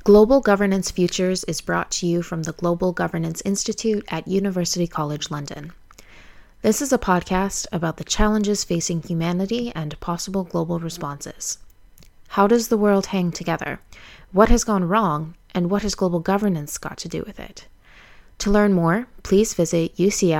Global Governance Futures is brought to you from the Global Governance Institute at University College London. This is a podcast about the challenges facing humanity and possible global responses. How does the world hang together? What has gone wrong? And what has global governance got to do with it? To learn more, please visit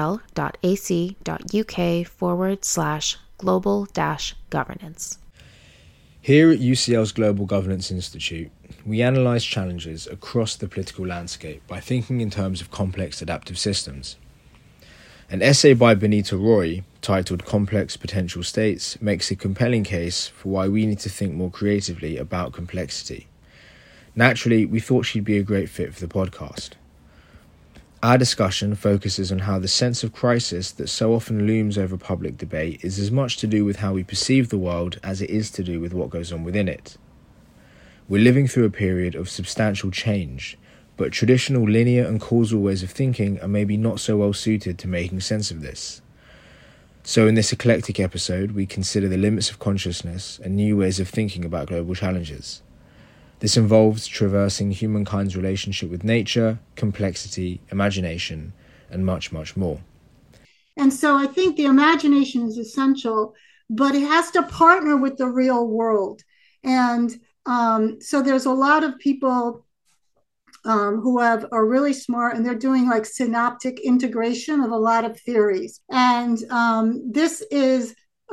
ucl.ac.uk/global-governance. Here at UCL's Global Governance Institute, we analyse challenges across the political landscape by thinking in terms of complex adaptive systems. An essay by Benita Roy, titled Complex Potential States, makes a compelling case for why we need to think more creatively about complexity. Naturally, we thought she'd be a great fit for the podcast. Our discussion focuses on how the sense of crisis that so often looms over public debate is as much to do with how we perceive the world as it is to do with what goes on within it. We're living through a period of substantial change, but traditional linear and causal ways of thinking are maybe not so well suited to making sense of this. So in this eclectic episode, we consider the limits of consciousness and new ways of thinking about global challenges. This involves traversing humankind's relationship with nature, complexity, imagination, and much, much more. And so I think the imagination is essential, but it has to partner with the real world. And so there's a lot of people who are really smart, and they're doing like synaptic integration of a lot of theories. And this is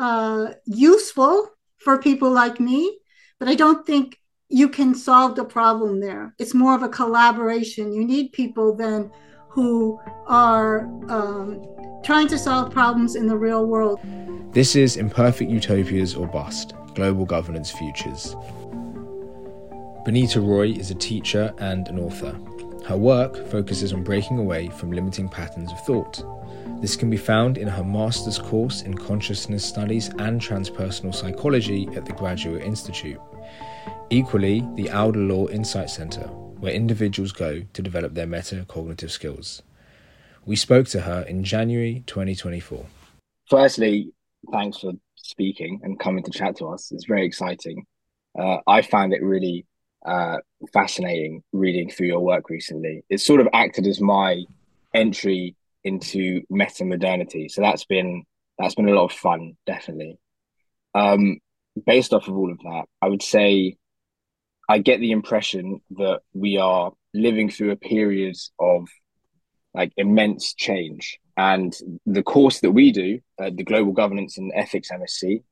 useful for people like me, but I don't think you can solve the problem there. It's more of a collaboration. You need people then who are trying to solve problems in the real world. This is Imperfect Utopias or Bust, Global Governance Futures. Benita Roy is a teacher and an author. Her work focuses on breaking away from limiting patterns of thought. This can be found in her master's course in consciousness studies and transpersonal psychology at the Graduate Institute. Equally, the Alder Law Insight Centre, where individuals go to develop their metacognitive skills. We spoke to her in January 2024. Firstly, thanks for speaking and coming to chat to us. It's very exciting. I found it really fascinating reading through your work recently. It sort of acted as my entry into meta-modernity. So that's been a lot of fun, definitely. Based off of all of that, I would say I get the impression that we are living through a period of like immense change. And the course that we do, the Global Governance and Ethics MSc,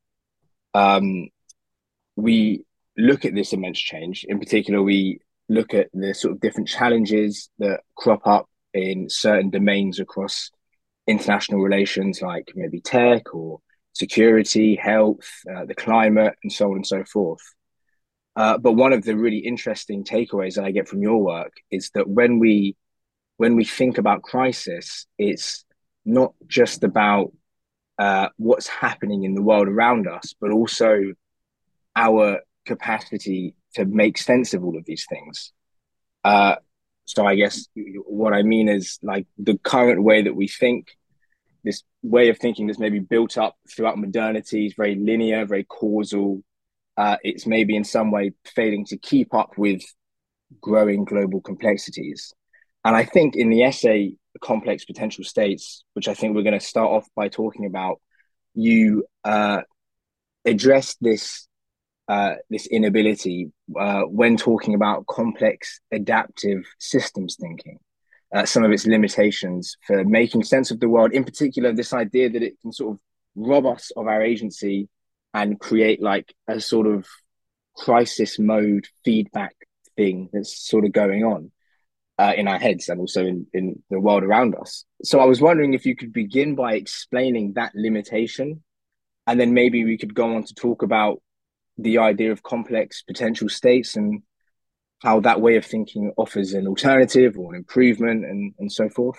we look at this immense change. In particular, we look at the sort of different challenges that crop up in certain domains across international relations, like maybe tech or security, health, the climate, and so on and so forth. But one of the really interesting takeaways that I get from your work is that when we think about crisis, it's not just about what's happening in the world around us, but also our capacity to make sense of all of these things. So I guess what I mean is like the current way that we think, this way of thinking that's maybe built up throughout modernity is very linear, very causal. It's maybe in some way failing to keep up with growing global complexities. And I think in the essay, Complex Potential States, which I think we're going to start off by talking about, you address this inability when talking about complex adaptive systems thinking, some of its limitations for making sense of the world, in particular, this idea that it can sort of rob us of our agency and create like a sort of crisis mode feedback thing that's sort of going on in our heads and also in the world around us. So I was wondering if you could begin by explaining that limitation, and then maybe we could go on to talk about the idea of complex potential states and how that way of thinking offers an alternative or an improvement and so forth.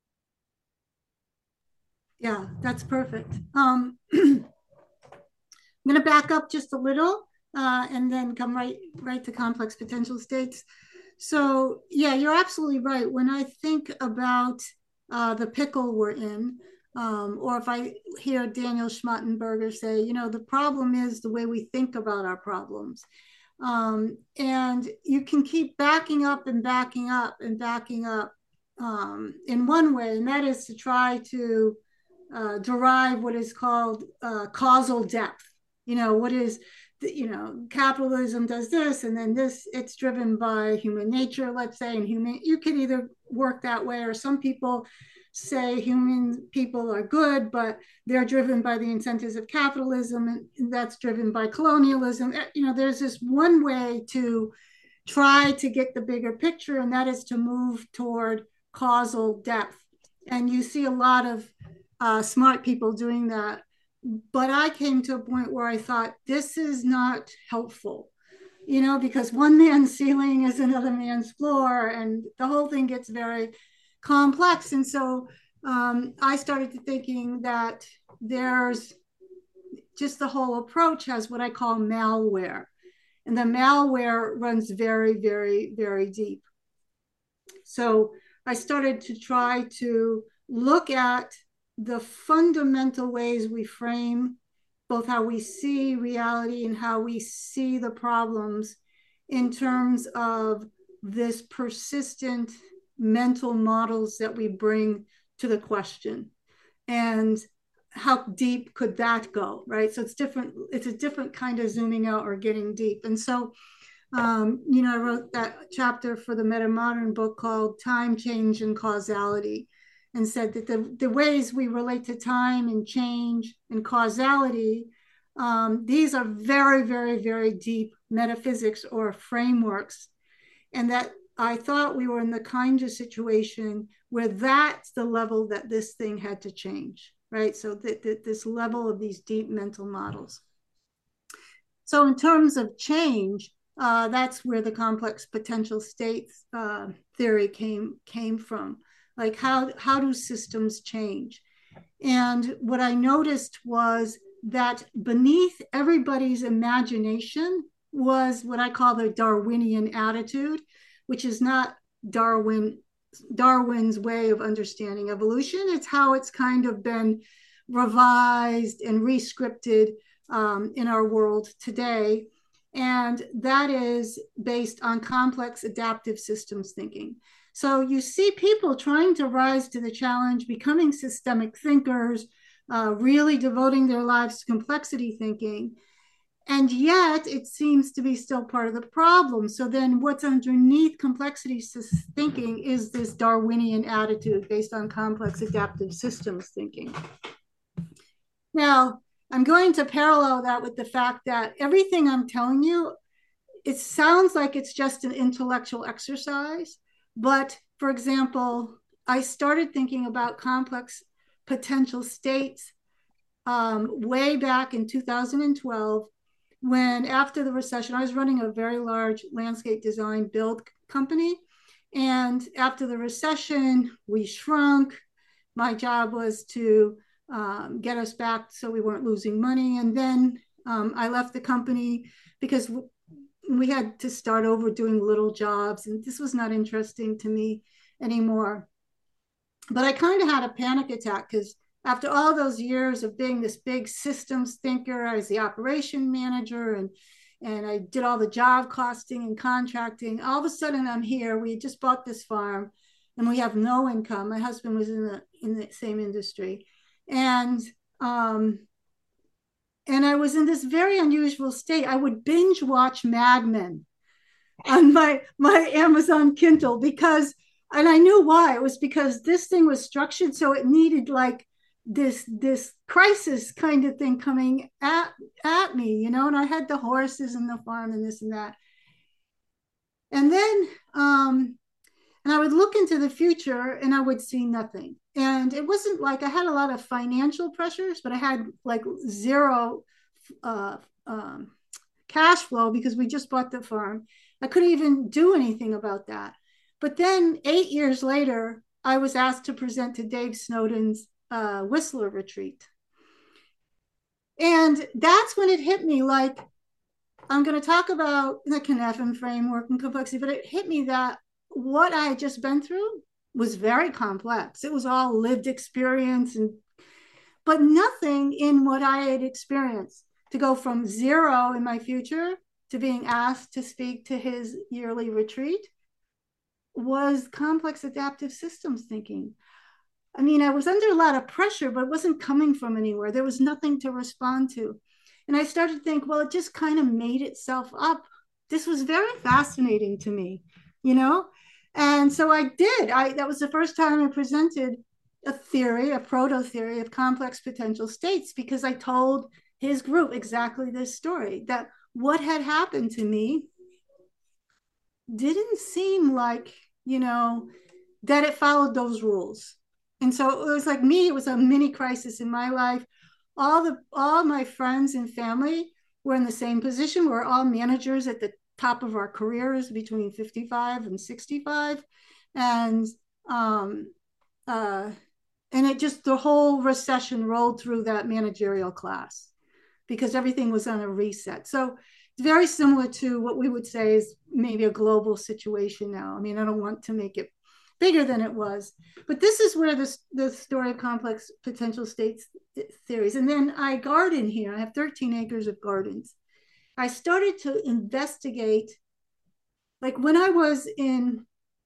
Yeah, that's perfect. I'm going to back up just a little and then come right to complex potential states. So yeah, you're absolutely right. When I think about the pickle we're in, or if I hear Daniel Schmachtenberger say, the problem is the way we think about our problems. And you can keep backing up and backing up and backing up in one way, and that is to try to derive what is called causal depth. What is, capitalism does this, and then this, it's driven by human nature, let's say, and you could either work that way, or some people say human people are good, but they're driven by the incentives of capitalism, and that's driven by colonialism. There's this one way to try to get the bigger picture, and that is to move toward causal depth. And you see a lot of smart people doing that. But I came to a point where I thought, this is not helpful, because one man's ceiling is another man's floor, and the whole thing gets very complex. And so I started to thinking that there's just the whole approach has what I call malware. And the malware runs very, very, very deep. So I started to try to look at the fundamental ways we frame both how we see reality and how we see the problems in terms of this persistent mental models that we bring to the question. And how deep could that go, right? So it's different. It's a different kind of zooming out or getting deep. And so, I wrote that chapter for the Metamodern book called Time, Change, and Causality, and said that the ways we relate to time and change and causality, these are very, very, very deep metaphysics or frameworks. And that I thought we were in the kind of situation where that's the level that this thing had to change, right? So this level of these deep mental models. So in terms of change, that's where the complex potential states theory came from. Like how do systems change? And what I noticed was that beneath everybody's imagination was what I call the Darwinian attitude, which is not Darwin's way of understanding evolution. It's how it's kind of been revised and rescripted in our world today. And that is based on complex adaptive systems thinking. So you see people trying to rise to the challenge, becoming systemic thinkers, really devoting their lives to complexity thinking. And yet it seems to be still part of the problem. So then what's underneath complexity thinking is this Darwinian attitude based on complex adaptive systems thinking. Now, I'm going to parallel that with the fact that everything I'm telling you, it sounds like it's just an intellectual exercise. But for example, I started thinking about complex potential states way back in 2012, when after the recession, I was running a very large landscape design build company. And after the recession, we shrunk. My job was to get us back so we weren't losing money. And then I left the company because we had to start over doing little jobs, and this was not interesting to me anymore. But I kind of had a panic attack because after all those years of being this big systems thinker, I was the operation manager and I did all the job costing and contracting. All of a sudden I'm here. We just bought this farm and we have no income. My husband was in the same industry. And I was in this very unusual state. I would binge watch Mad Men on my Amazon Kindle because, and I knew why. It was because this thing was structured so it needed like this crisis kind of thing coming at me, and I had the horses and the farm and this and that. And then and I would look into the future and I would see nothing. And it wasn't like I had a lot of financial pressures, but I had like zero cash flow because we just bought the farm. I couldn't even do anything about that. But then 8 years later, I was asked to present to Dave Snowden's Whistler retreat. And that's when it hit me, like, I'm going to talk about the Cynefin framework and complexity, but it hit me that what I had just been through was very complex. It was all lived experience, but nothing in what I had experienced to go from zero in my future to being asked to speak to his yearly retreat was complex adaptive systems thinking. I mean, I was under a lot of pressure, but it wasn't coming from anywhere. There was nothing to respond to. And I started to think, well, it just kind of made itself up. This was very fascinating to me, you know? And so I did. That was the first time I presented a theory, a proto theory of complex potential states, because I told his group exactly this story, that what had happened to me didn't seem like, that it followed those rules. And so it was like me, it was a mini crisis in my life. All my friends and family were in the same position. We're all managers at the top of our careers between 55 and 65. And it just, the whole recession rolled through that managerial class because everything was on a reset. So it's very similar to what we would say is maybe a global situation now. I mean, I don't want to make it bigger than it was, but this is where the story of complex potential states theories. And then I garden here. I have 13 acres of gardens. I started to investigate, like when I was in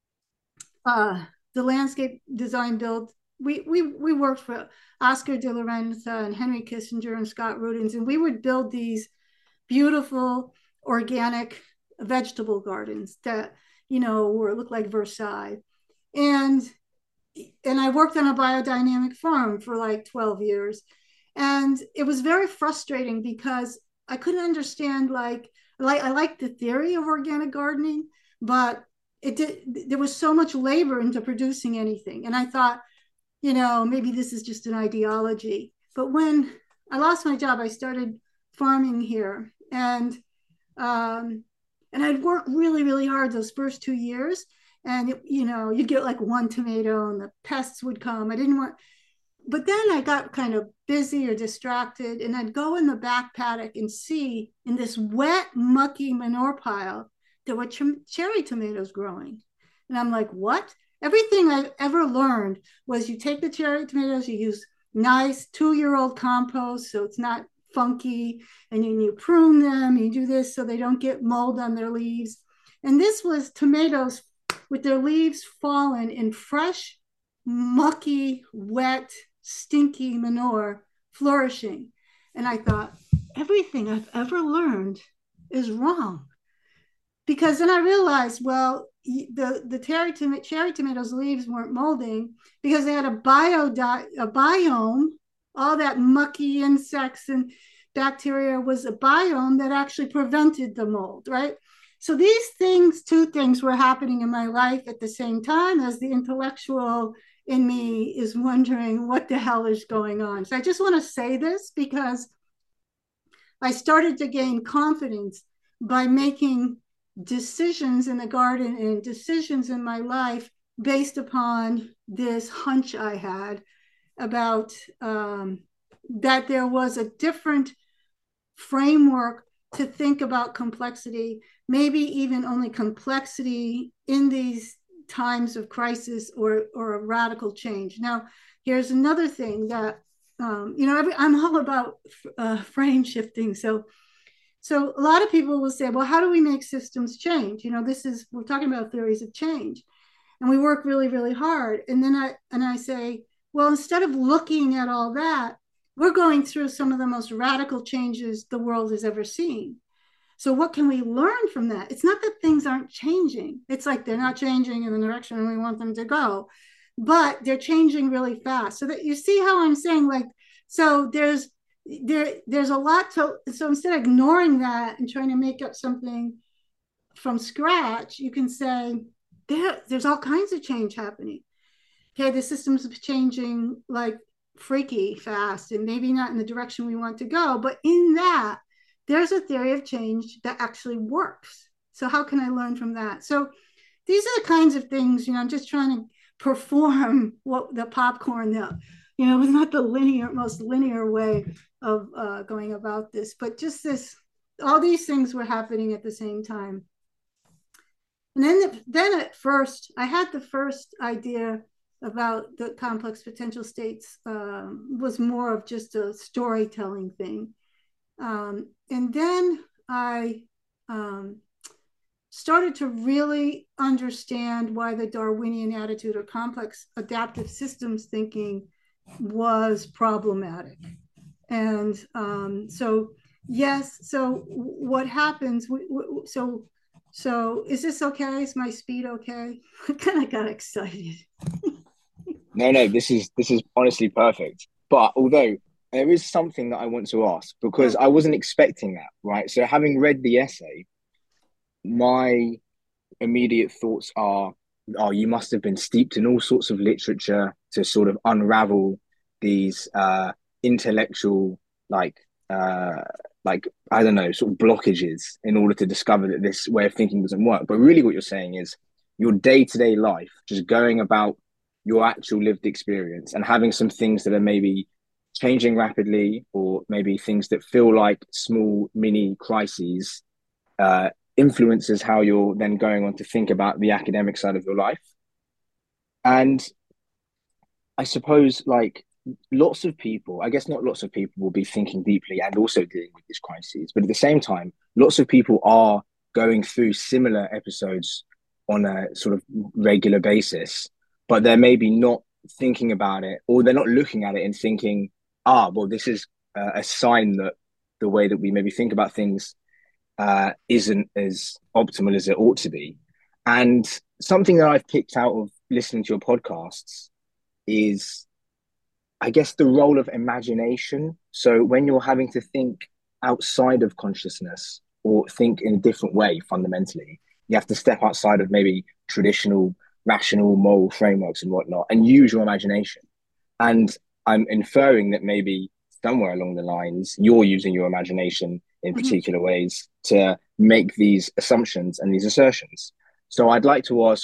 the landscape design build, we worked for Oscar de la Renta and Henry Kissinger and Scott Rudins, and we would build these beautiful organic vegetable gardens that look like Versailles. And I worked on a biodynamic farm for like 12 years. And it was very frustrating because I couldn't understand, I liked the theory of organic gardening, but there was so much labor into producing anything. And I thought, maybe this is just an ideology. But when I lost my job, I started farming here. And I'd worked really, really hard those first 2 years. And, you'd get like one tomato and the pests would come. But then I got kind of busy or distracted, and I'd go in the back paddock and see in this wet, mucky manure pile, there were cherry tomatoes growing. And I'm like, what? Everything I've ever learned was you take the cherry tomatoes, you use nice 2-year-old compost so it's not funky, and you prune them, you do this so they don't get mold on their leaves. And this was tomatoes with their leaves fallen in fresh, mucky, wet, stinky manure flourishing. And I thought, everything I've ever learned is wrong. Because then I realized, well, the cherry tomatoes leaves weren't molding because they had a biome. All that mucky insects and bacteria was a biome that actually prevented the mold, right? So these two things were happening in my life at the same time, as the intellectual in me is wondering what the hell is going on. So I just want to say this because I started to gain confidence by making decisions in the garden and decisions in my life based upon this hunch I had about that there was a different framework to think about complexity, maybe even only complexity in these times of crisis or a radical change. Now, here's another thing that, I'm all about frame shifting. So a lot of people will say, well, how do we make systems change? We're talking about theories of change, and we work really, really hard. And then I say, well, instead of looking at all that, we're going through some of the most radical changes the world has ever seen. So what can we learn from that? It's not that things aren't changing. It's like they're not changing in the direction we want them to go, but they're changing really fast. So that you see how I'm saying, so there's a lot so instead of ignoring that and trying to make up something from scratch, you can say there's all kinds of change happening. Okay, the system's changing like freaky fast, and maybe not in the direction we want to go, but in that there's a theory of change that actually works. So how can I learn from that? So these are the kinds of things, I'm just trying to perform what the popcorn, it was not the most linear way of going about this, but just all these things were happening at the same time. And then at first, I had the first idea about the complex potential states was more of just a storytelling thing. And then I started to really understand why the Darwinian attitude or complex adaptive systems thinking was problematic. And so, yes, so what happens, so is this okay? Is my speed okay? I kind of got excited. No, this is honestly perfect. But although there is something that I want to ask because I wasn't expecting that, right? So having read the essay, my immediate thoughts are, oh, you must have been steeped in all sorts of literature to sort of unravel these intellectual like uh like I don't know, sort of blockages in order to discover that this way of thinking doesn't work. But really what you're saying is your day-to-day life, just going about your actual lived experience and having some things that are maybe changing rapidly or maybe things that feel like small mini crises uh, influences how you're then going on to think about the academic side of your life. And I suppose like lots of people, I guess not lots of people will be thinking deeply and also dealing with these crises, but at the same time, lots of people are going through similar episodes on a sort of regular basis, but they're maybe not thinking about it or they're not looking at it and thinking, well, this is a sign that the way that we maybe think about things isn't as optimal as it ought to be. And something that I've picked out of listening to your podcasts is, I guess, the role of imagination. So when you're having to think outside of consciousness or think in a different way, fundamentally, you have to step outside of maybe traditional, rational, moral frameworks and whatnot and use your imagination. And I'm inferring that maybe somewhere along the lines, you're using your imagination in particular ways to make these assumptions and these assertions. So I'd like to ask,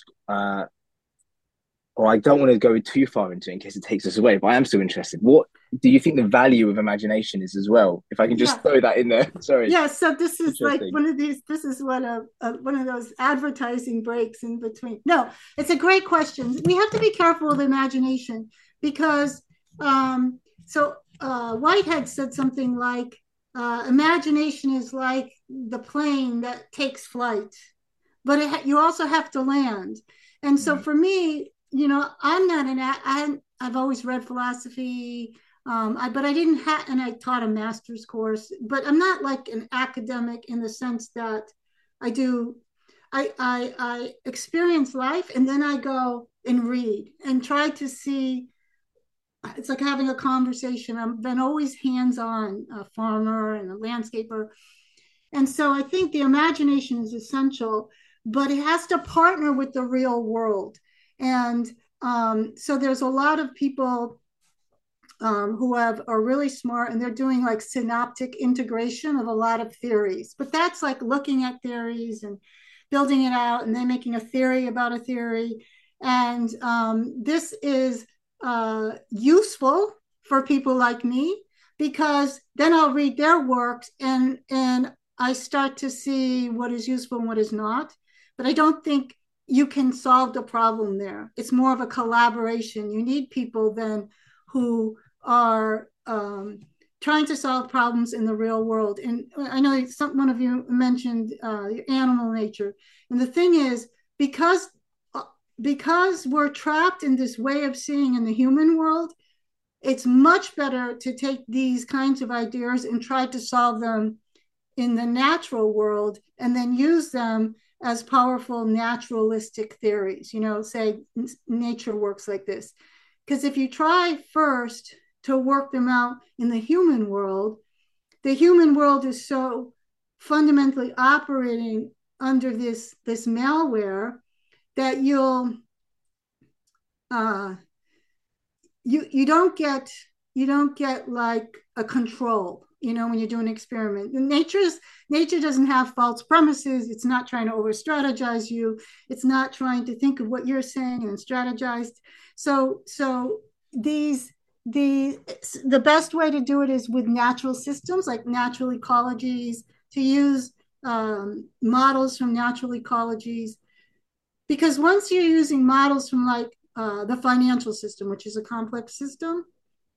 or I don't want to go too far into it in case it takes us away, but I am still interested. What do you think the value of imagination is as well? If I can just throw that in there. Sorry. Yeah, so this is like one of these, this is what one of those advertising breaks in between. No, it's a great question. We have to be careful with imagination because, Whitehead said something like, imagination is like the plane that takes flight, but you also have to land. And so for me, I'm not I've always read philosophy, but I didn't have, and I taught a master's course, but I'm not like an academic in the sense that I do. I experience life and then I go and read and try to see. It's like having a conversation. I've been always hands-on, a farmer and a landscaper. And so I think the imagination is essential, but it has to partner with the real world. And so there's a lot of people who are really smart and they're doing like synoptic integration of a lot of theories. But that's like looking at theories and building it out and then making a theory about a theory. And this is useful for people like me because then I'll read their works and I start to see what is useful and what is not. But I don't think you can solve the problem there. It's more of a collaboration. You need people then who are trying to solve problems in the real world. And I know one of you mentioned animal nature. And the thing is, because we're trapped in this way of seeing in the human world, it's much better to take these kinds of ideas and try to solve them in the natural world and then use them as powerful naturalistic theories. Say nature works like this. Because if you try first to work them out in the human world is so fundamentally operating under this malware that you don't get like a control, when you do an experiment. Nature doesn't have false premises. It's not trying to over strategize you. It's not trying to think of what you're saying and strategize. So the best way to do it is with natural systems like natural ecologies, to use models from natural ecologies. Because once you're using models from like the financial system, which is a complex system,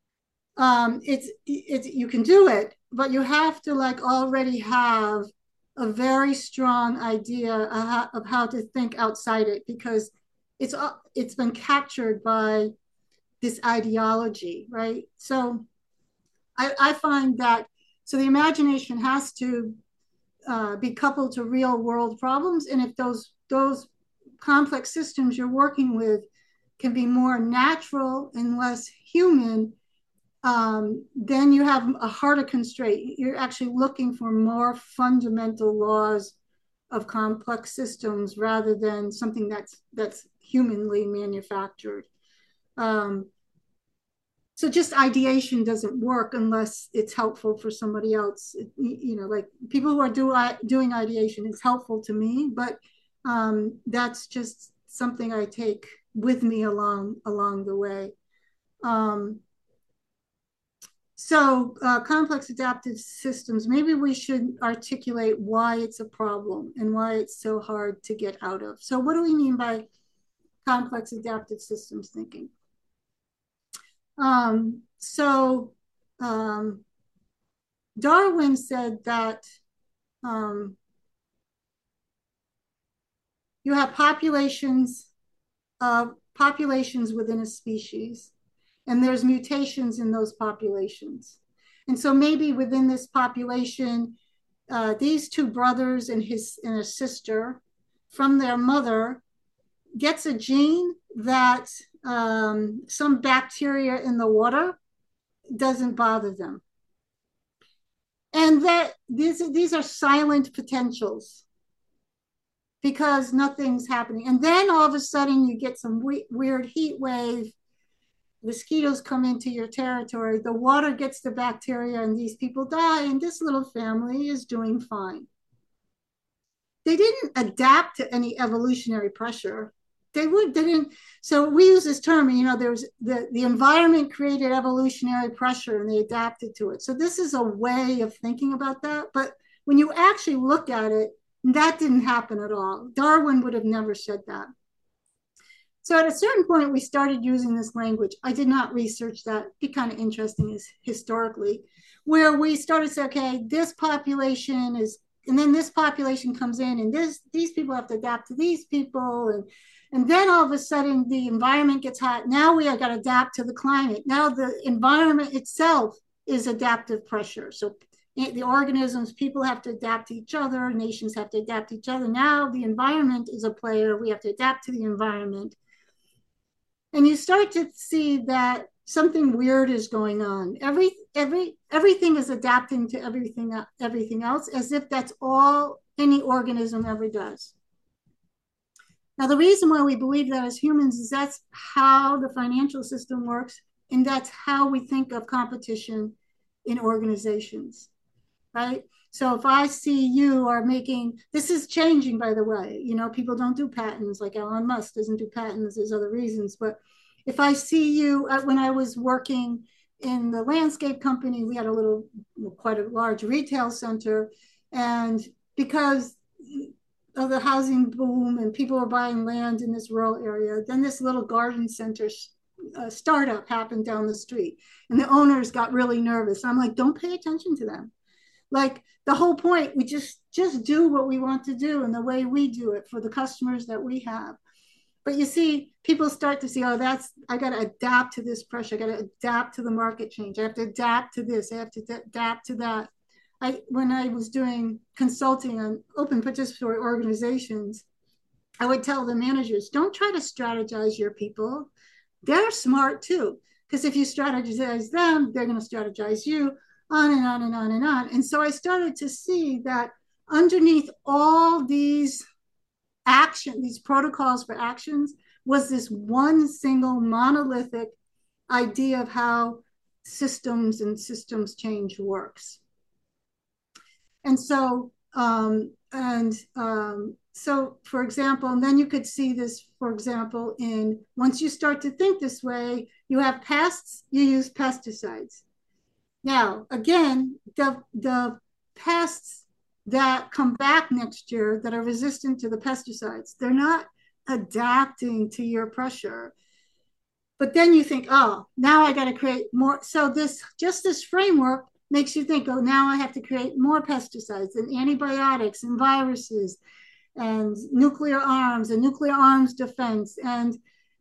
it's you can do it, but you have to like already have a very strong idea of how to think outside it, because it's been captured by this ideology, right? So I find that, so the imagination has to be coupled to real world problems. And if those complex systems you're working with can be more natural and less human, then you have a harder constraint. You're actually looking for more fundamental laws of complex systems rather than something that's humanly manufactured. So just ideation doesn't work unless it's helpful for somebody else. Like people who are doing ideation is helpful to me, but that's just something I take with me along the way. So complex adaptive systems, maybe we should articulate why it's a problem and why it's so hard to get out of. So what do we mean by complex adaptive systems thinking? Darwin said that you have populations within a species, and there's mutations in those populations. And so maybe within this population, these two brothers and a sister from their mother gets a gene that some bacteria in the water doesn't bother them. And that these are silent potentials because nothing's happening. And then all of a sudden you get some weird heat wave, mosquitoes come into your territory, the water gets the bacteria and these people die, and this little family is doing fine. They didn't adapt to any evolutionary pressure. They didn't. So we use this term, there's the environment created evolutionary pressure and they adapted to it. So this is a way of thinking about that. But when you actually look at it, that didn't happen at all. Darwin would have never said that. So at a certain point, we started using this language. I did not research that. It'd be kind of interesting historically, where we started to say, okay, this population is, and then this population comes in, and these people have to adapt to these people, and then all of a sudden the environment gets hot. Now we have got to adapt to the climate. Now the environment itself is adaptive pressure. So the organisms, people have to adapt to each other. Nations have to adapt to each other. Now the environment is a player. We have to adapt to the environment. And you start to see that something weird is going on. Everything is adapting to everything else, as if that's all any organism ever does. Now, the reason why we believe that as humans is that's how the financial system works, and that's how we think of competition in organizations, right? So if I see you are making, this is changing, by the way, people don't do patents, like Elon Musk doesn't do patents, there's other reasons. But if I see you, when I was working in the landscape company, we had quite a large retail center. And because of the housing boom and people were buying land in this rural area, then this little garden center startup happened down the street. And the owners got really nervous. I'm like, don't pay attention to them. Like the whole point, we just do what we want to do and the way we do it for the customers that we have. But you see, people start to see, I got to adapt to this pressure. I got to adapt to the market change. I have to adapt to this. I have to adapt to that. When I was doing consulting on open participatory organizations, I would tell the managers, don't try to strategize your people. They're smart too. Because if you strategize them, they're going to strategize you, on and on and on and on. And so I started to see that underneath all these these protocols for actions, was this one single monolithic idea of how systems and systems change works. And so, so for example, and then you could see this, for example, once you start to think this way, you have pests, you use pesticides. Now, again, the pests that come back next year that are resistant to the pesticides, they're not adapting to your pressure. But then you think, oh, now I got to create more. So this framework makes you think, oh, now I have to create more pesticides and antibiotics and viruses and nuclear arms defense. And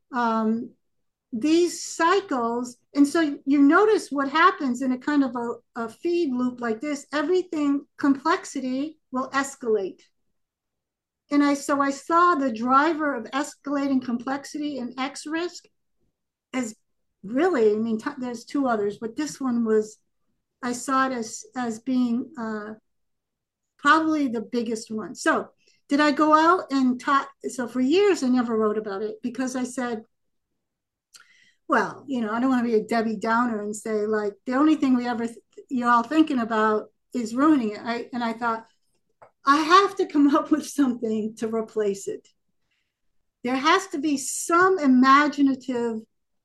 these cycles, and so you notice what happens in a kind of a feed loop like this, everything, complexity will escalate. And I saw the driver of escalating complexity and X risk as really, I mean, there's two others, but this one was, I saw it as being probably the biggest one. So did I go out and taught? So for years, I never wrote about it because I said, well, I don't want to be a Debbie Downer and say like the only thing you're all thinking about is ruining it. And I thought, I have to come up with something to replace it. There has to be some imaginative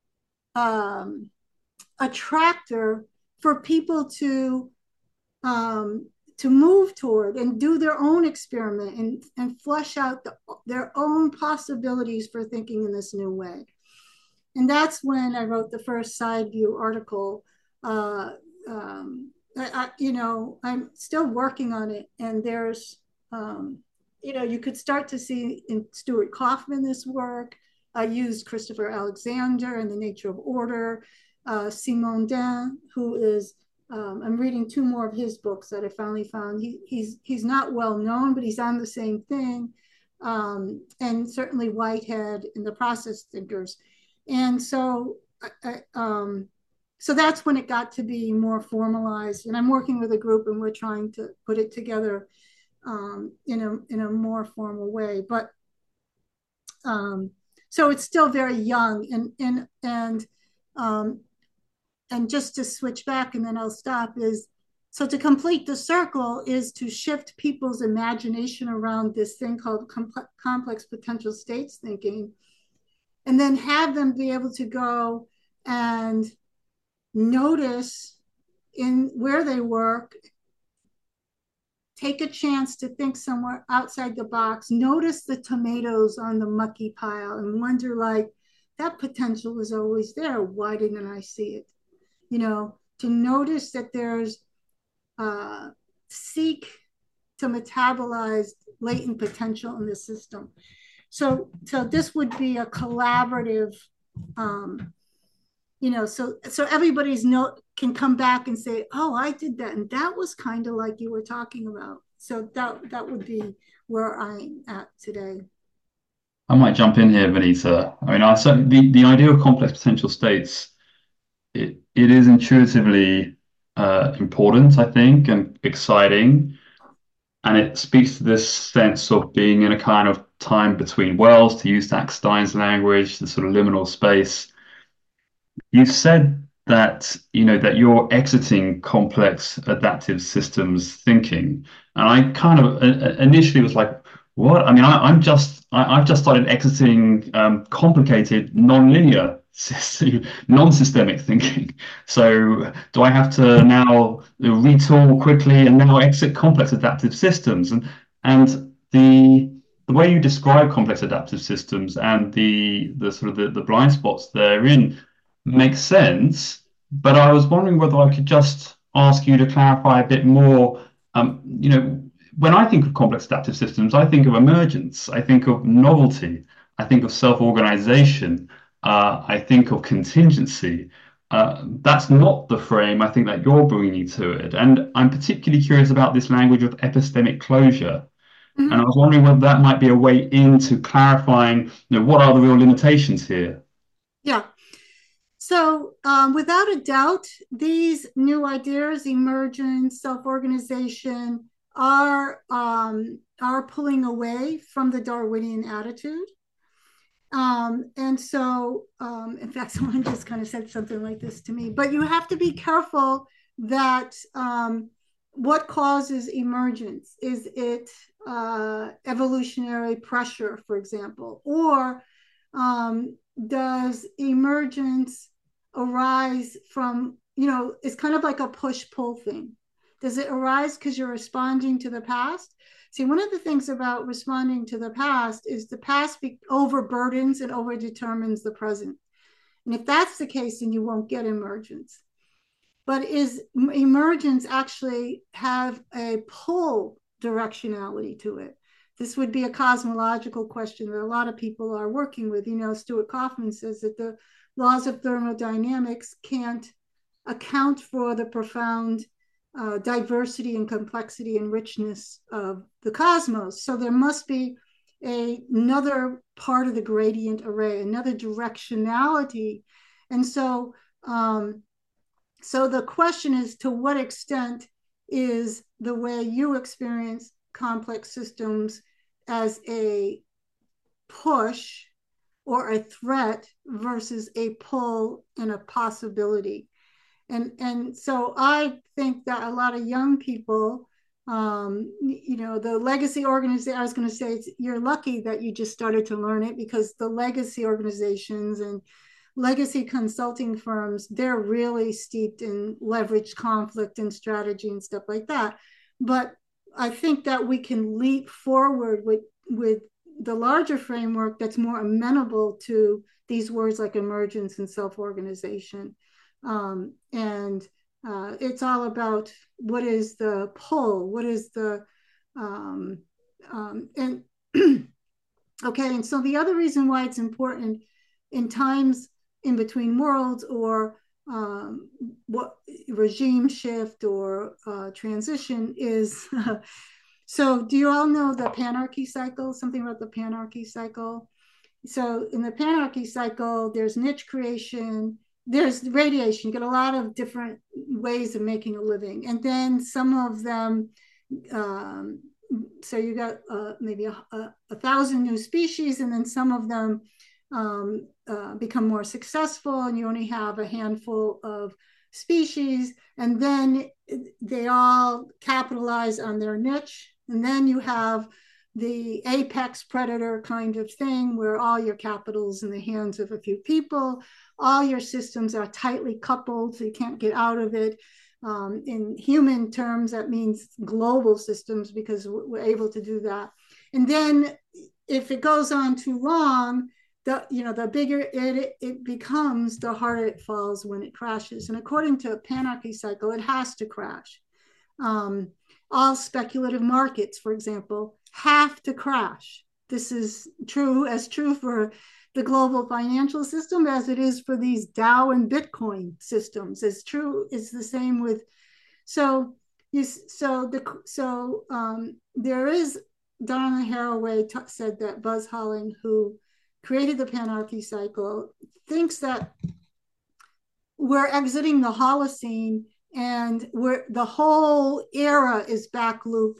attractor for people to move toward and do their own experiment and flesh out their own possibilities for thinking in this new way. And that's when I wrote the first Side View article. I'm still working on it, and there's, you could start to see in Stuart Kauffman this work. I used Christopher Alexander and The Nature of Order, Simondon, who is, I'm reading two more of his books that I finally found. He's not well known, but he's on the same thing, and certainly Whitehead and the process thinkers. And so so that's when it got to be more formalized. And I'm working with a group, and we're trying to put it together in a more formal way. But so it's still very young. And just to switch back, and then I'll stop, is so to complete the circle is to shift people's imagination around this thing called complex potential states thinking, and then have them be able to go and notice in where they work, take a chance to think somewhere outside the box, notice the tomatoes on the mucky pile and wonder like, that potential was always there. Why didn't I see it? To notice that there's seek to metabolize latent potential in the system. So this would be a collaborative, so everybody's can come back and say, oh, I did that. And that was kind of like you were talking about. So that would be where I'm at today. I might jump in here, Vineeta. I mean, I certainly the idea of complex potential states, it is intuitively important, I think, and exciting. And it speaks to this sense of being in a kind of time between worlds, to use Zach Stein's language, the sort of liminal space. You've said that, that you're exiting complex adaptive systems thinking. And I kind of initially was like, what? I mean, I've just started exiting complicated, non-linear, non-systemic thinking. So do I have to now retool quickly and now exit complex adaptive systems? And the way you describe complex adaptive systems and the sort of the blind spots therein makes sense. But I was wondering whether I could just ask you to clarify a bit more. When I think of complex adaptive systems, I think of emergence, I think of novelty, I think of self-organization, I think of contingency. That's not the frame I think that you're bringing to it. And I'm particularly curious about this language of epistemic closure. Mm-hmm. And I was wondering whether that might be a way into clarifying, what are the real limitations here? Yeah. So without a doubt, these new ideas, emergence, self-organization, are pulling away from the Darwinian attitude. And so, in fact, someone just kind of said something like this to me, but you have to be careful that what causes emergence? Is it evolutionary pressure, for example, or does emergence arise from, it's kind of like a push-pull thing. Does it arise because you're responding to the past? See, one of the things about responding to the past is the past overburdens and overdetermines the present. And if that's the case, then you won't get emergence. but is emergence actually have a pull directionality to it? This would be a cosmological question that a lot of people are working with. Stuart Kauffman says that the laws of thermodynamics can't account for the profound diversity and complexity and richness of the cosmos. So there must be another part of the gradient array, another directionality. And so the question is, to what extent is the way you experience complex systems as a push or a threat versus a pull and a possibility? And so I think that a lot of young people, the legacy organization, I was going to say, you're lucky that you just started to learn it, because the legacy organizations and legacy consulting firms, they're really steeped in leveraged conflict and strategy and stuff like that. But I think that we can leap forward with the larger framework that's more amenable to these words like emergence and self-organization. And it's all about what is the pull, what is the, and okay. And so the other reason why it's important in times in between worlds, or what regime shift or transition is, so do you all know the panarchy cycle, something about the panarchy cycle? So in the panarchy cycle, there's niche creation, there's radiation. You get a lot of different ways of making a living. And then some of them, so you got maybe 1,000 new species, and then some of them become more successful, and you only have a handful of species, and then they all capitalize on their niche. And then you have the apex predator kind of thing, where all your capital's in the hands of a few people. All your systems are tightly coupled, so you can't get out of it. In human terms, that means global systems, because we're able to do that. And then if it goes on too long, the bigger it becomes, the harder it falls when it crashes. And according to a panarchy cycle, it has to crash. All speculative markets, for example, have to crash. This is true for the global financial system as it is for these DAO and Bitcoin systems. It's the same with, there is, Donna Haraway said that Buzz Holling, who created the panarchy cycle, thinks that we're exiting the Holocene, and the whole era is back loop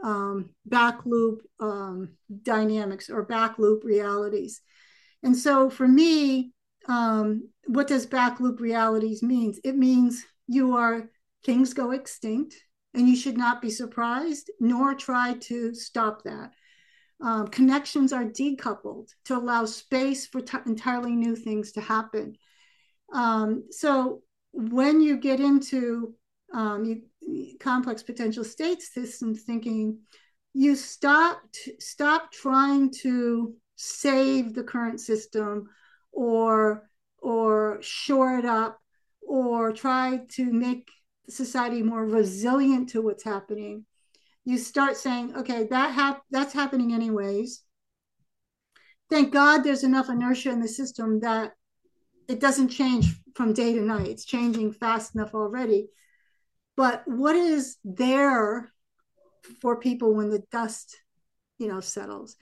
dynamics, or back loop realities. And so for me, what does back loop realities mean? It means things go extinct, and you should not be surprised, nor try to stop that. Connections are decoupled to allow space for entirely new things to happen. So when you get into complex potential state systems thinking, you stop trying to save the current system, or shore it up, or try to make society more resilient to what's happening. You start saying, okay, that's happening anyways. Thank God there's enough inertia in the system that it doesn't change from day to night. It's changing fast enough already. But what is there for people when the dust, settles?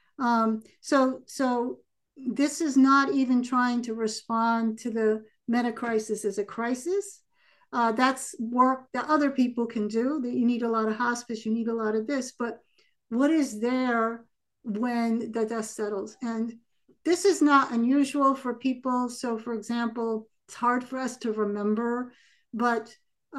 So this is not even trying to respond to the meta crisis as a crisis. That's work that other people can do. That you need a lot of hospice, you need a lot of this, but what is there when the dust settles? And this is not unusual for people. So, for example, it's hard for us to remember, but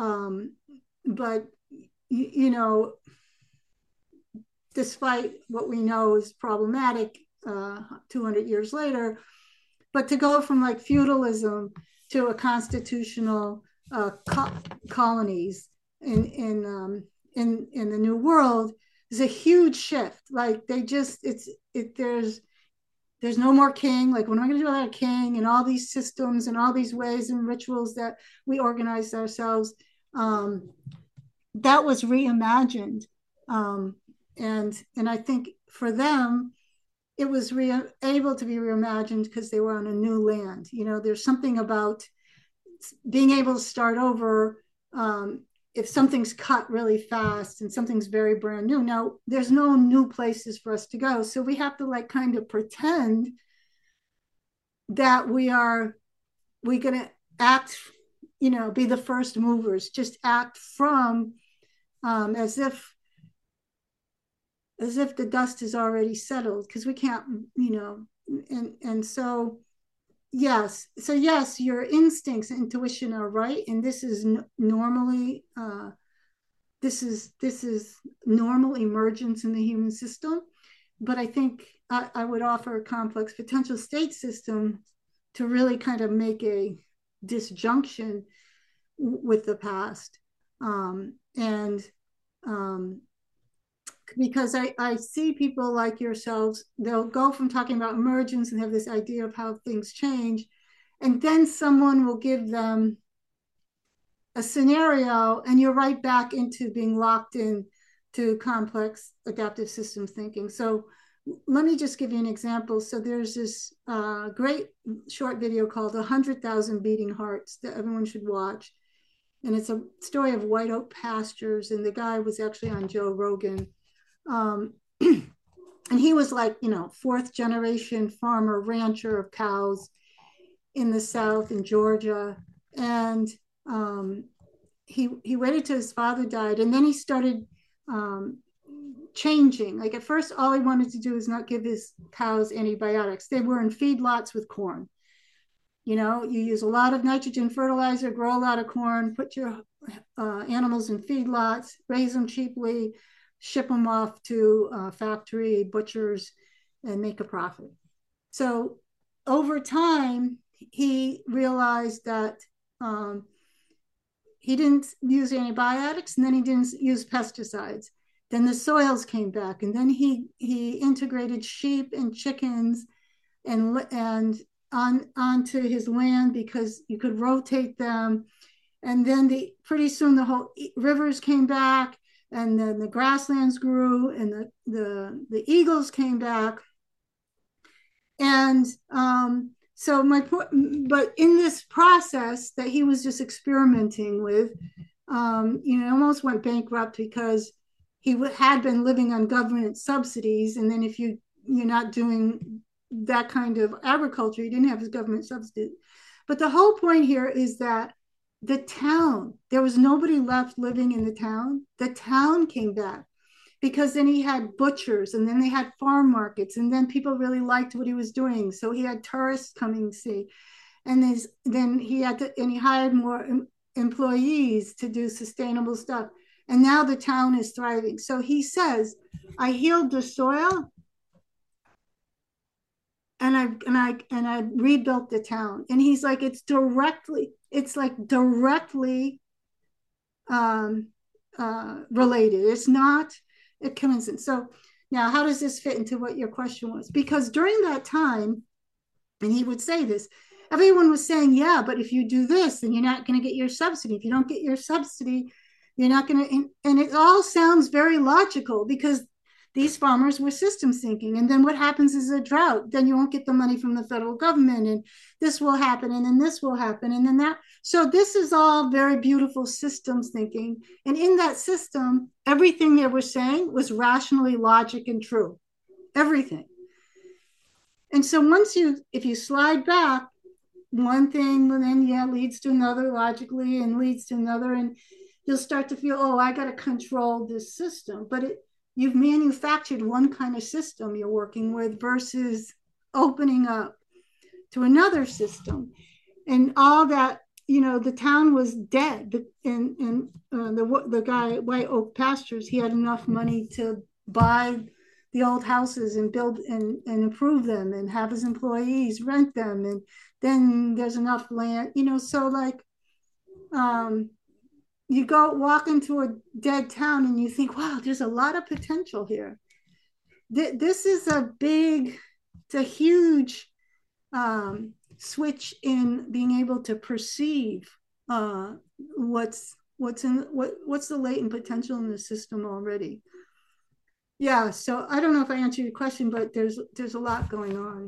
despite what we know is problematic 200 years later, but to go from like feudalism to a constitutional colonies in the New World is a huge shift. Like there's there's no more king. Like, we're not going to do without a king, and all these systems and all these ways and rituals that we organize ourselves. That was reimagined. And I think for them, it was able to be reimagined because they were on a new land. There's something about being able to start over. If something's cut really fast and something's very brand new, now there's no new places for us to go. So we have to like kind of pretend that we're going to act, be the first movers, just act from as if the dust is already settled, because we can't, and so yes. So yes, your instincts and intuition are right. And this is normally, this is normal emergence in the human system. But I think I would offer a complex potential state system to really kind of make a disjunction with the past. Because I see people like yourselves, they'll go from talking about emergence and have this idea of how things change, and then someone will give them a scenario, and you're right back into being locked in to complex adaptive systems thinking. So let me just give you an example. So there's this great short video called 100,000 Beating Hearts that everyone should watch. And it's a story of white oak pastures. And the guy was actually on Joe Rogan. And he was like, fourth generation farmer, rancher of cows in the South in Georgia. And he waited till his father died. And then he started changing. Like, at first, all he wanted to do is not give his cows antibiotics. They were in feedlots with corn. You use a lot of nitrogen fertilizer, grow a lot of corn, put your animals in feedlots, raise them cheaply, ship them off to factory butchers, and make a profit. So over time, he realized that he didn't use antibiotics, and then he didn't use pesticides. Then the soils came back, and then he integrated sheep and chickens and onto his land, because you could rotate them. And then pretty soon the whole rivers came back, and then the grasslands grew, and the eagles came back. And so my point, but in this process that he was just experimenting with, almost went bankrupt, because he had been living on government subsidies. And then if you're not doing that kind of agriculture, he didn't have his government subsidies. But the whole point here is that the town, there was nobody left living in the town. The town came back, because then he had butchers, and then they had farm markets, and then people really liked what he was doing. So he had tourists coming to see. And then he hired more employees to do sustainable stuff. And now the town is thriving. So he says, I healed the soil, and I rebuilt the town. And he's like, it's directly related. It's not a coincidence. So now, how does this fit into what your question was? Because during that time, and he would say this, everyone was saying, yeah, but if you do this, then you're not going to get your subsidy. If you don't get your subsidy, you're not going to. And it all sounds very logical, because these farmers were systems thinking. And then what happens is a drought. Then you won't get the money from the federal government, and this will happen, and then this will happen, and then that. So this is all very beautiful systems thinking. And in that system, everything they were saying was rationally logic and true. Everything. And so if you slide back, one thing then leads to another logically, and leads to another, and you'll start to feel, oh, I got to control this system. But you've manufactured one kind of system you're working with, versus opening up to another system. And all that, the town was dead. And the guy at White Oak Pastures, he had enough money to buy the old houses and build and improve them, and have his employees rent them. And then there's enough land, so like, you walk into a dead town, and you think, wow, there's a lot of potential here. This is a big It's a huge switch in being able to perceive what's the latent potential in the system already. Yeah, so I don't know if I answered your question, but there's a lot going on.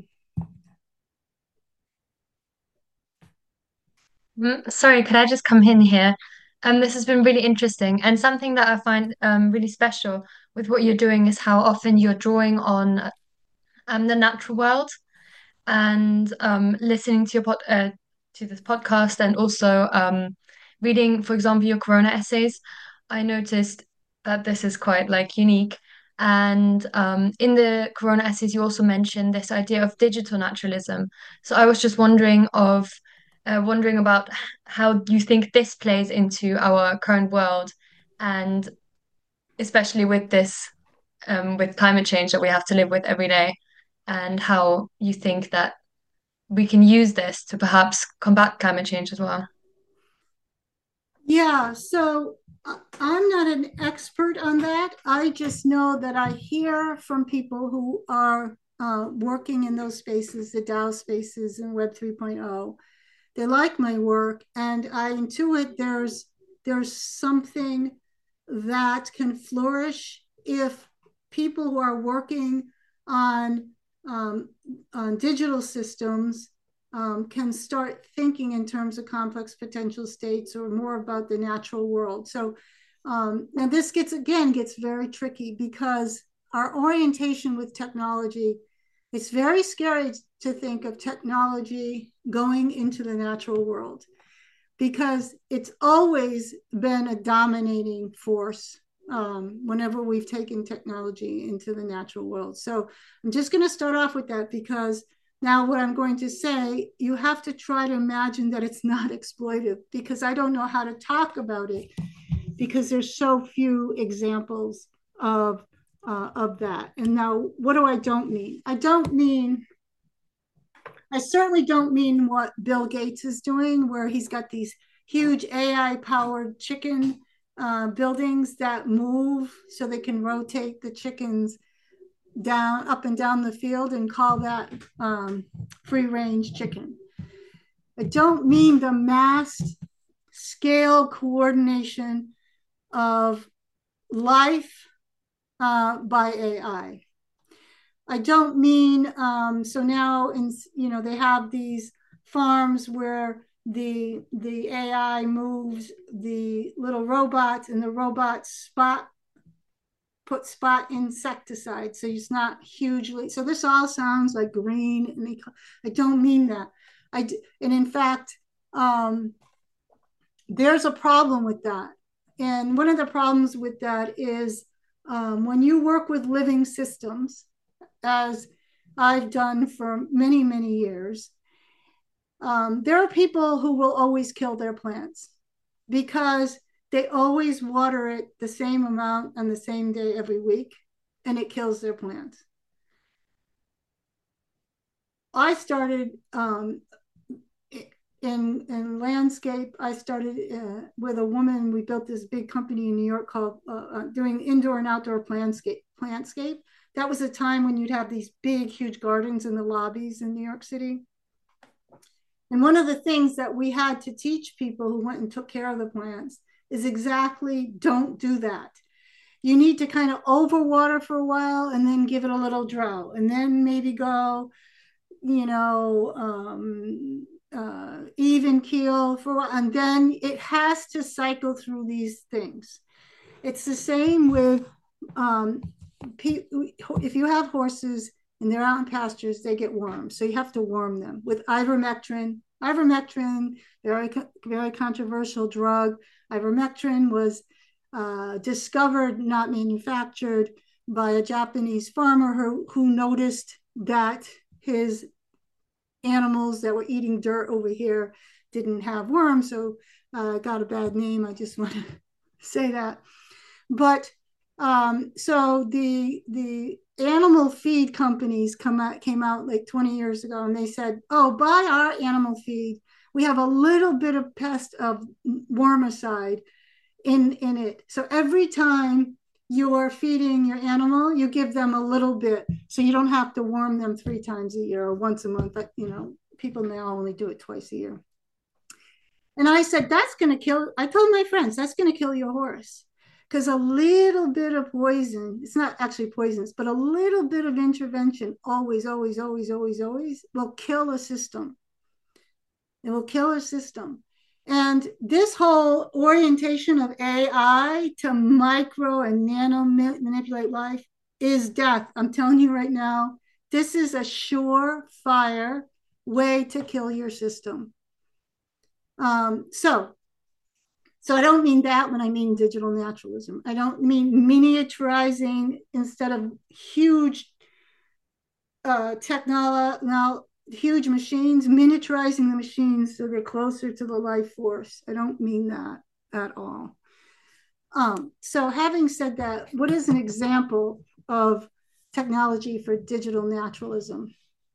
Sorry, could I just come in here? This has been really interesting, and something that I find really special with what you're doing is how often you're drawing on the natural world and listening to to this podcast, and also reading, for example, your Corona essays. I noticed that this is quite like unique. And in the Corona essays, you also mentioned this idea of digital naturalism. So I was just wondering about how you think this plays into our current world, and especially with this, with climate change that we have to live with every day, and how you think that we can use this to perhaps combat climate change as well. Yeah, so I'm not an expert on that. I just know that I hear from people who are working in those spaces, the DAO spaces and Web 3.0. They like my work, and I intuit there's something that can flourish if people who are working on digital systems can start thinking in terms of complex potential states or more about the natural world. So now this gets very tricky because our orientation with technology, it's very scary to think of technology going into the natural world because it's always been a dominating force whenever we've taken technology into the natural world. So I'm just going to start off with that because now what I'm going to say, you have to try to imagine that it's not exploitive because I don't know how to talk about it because there's so few examples of that. And now, what do I don't mean? I certainly don't mean what Bill Gates is doing, where he's got these huge AI-powered chicken buildings that move so they can rotate the chickens down, up and down the field and call that free-range chicken. I don't mean the mass scale coordination of life by AI. I don't mean so now they have these farms where the AI moves the little robots and the robots put spot insecticide, so it's not hugely. So this all sounds like green, and I don't mean that. And in fact, there's a problem with that. And one of the problems with that is when you work with living systems, as I've done for many, many years, there are people who will always kill their plants because they always water it the same amount on the same day every week, and it kills their plants. I started in landscape. I started with a woman. We built this big company in New York called doing indoor and outdoor plantscape. That was a time when you'd have these big, huge gardens in the lobbies in New York City. And one of the things that we had to teach people who went and took care of the plants is exactly don't do that. You need to kind of overwater for a while and then give it a little drought and then maybe go, even keel for a while. And then it has to cycle through these things. It's the same with if you have horses and they're out in pastures, they get worms. So you have to worm them with ivermectin. Ivermectin, very, very controversial drug. Ivermectin was discovered, not manufactured, by a Japanese farmer who noticed that his animals that were eating dirt over here didn't have worms. So got a bad name. I just want to say that. But so the animal feed companies came out like 20 years ago, and they said, oh, buy our animal feed. We have a little bit of pest of wormicide in it. So every time you're feeding your animal, you give them a little bit. So you don't have to warm them 3 times a year or once a month. But, people now only do it twice a year. And I said, I told my friends, that's going to kill your horse. Because a little bit of poison, it's not actually poisonous, but a little bit of intervention always, always, always, always, always will kill a system. It will kill a system. And this whole orientation of AI to micro and nano manipulate life is death. I'm telling you right now, this is a surefire way to kill your system. So I don't mean that when I mean digital naturalism. I don't mean miniaturizing instead of huge huge machines, miniaturizing the machines so they're closer to the life force. I don't mean that at all. So having said that, what is an example of technology for digital naturalism?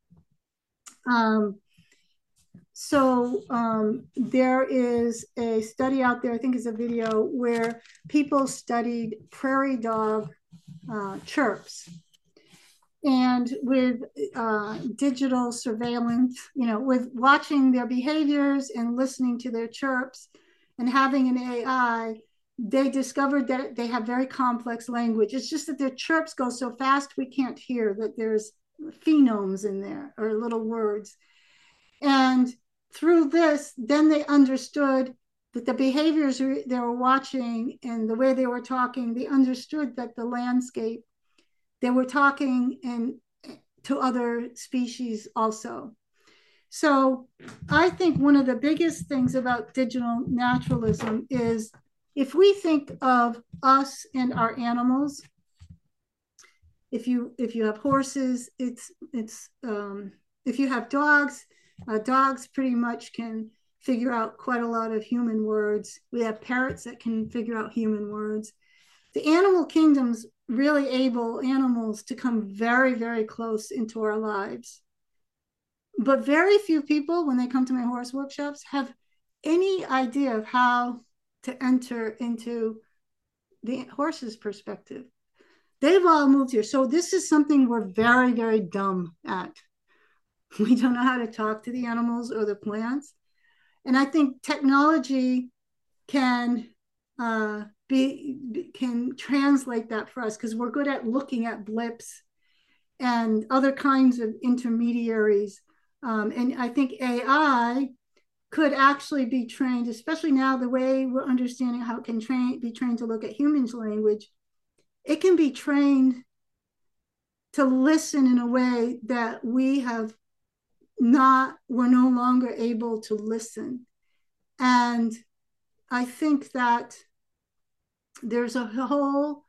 There is a study out there, I think it's a video, where people studied prairie dog chirps. And with digital surveillance, with watching their behaviors and listening to their chirps and having an AI, they discovered that they have very complex language. It's just that their chirps go so fast we can't hear, that there's phonemes in there or little words. And through this, then they understood that the behaviors they were watching and the way they were talking, they understood that the landscape, they were talking to other species also. So I think one of the biggest things about digital naturalism is if we think of us and our animals, if you have horses, if you have dogs, dogs pretty much can figure out quite a lot of human words. We have parrots that can figure out human words. The animal kingdom's really able animals to come very, very close into our lives. But very few people, when they come to my horse workshops, have any idea of how to enter into the horse's perspective. They've all moved here. So this is something we're very, very dumb at. We don't know how to talk to the animals or the plants. And I think technology can can translate that for us, because we're good at looking at blips and other kinds of intermediaries. And I think AI could actually be trained, especially now the way we're understanding how it can be trained to look at humans' language. It can be trained to listen in a way that we're no longer able to listen. And I think that there's a whole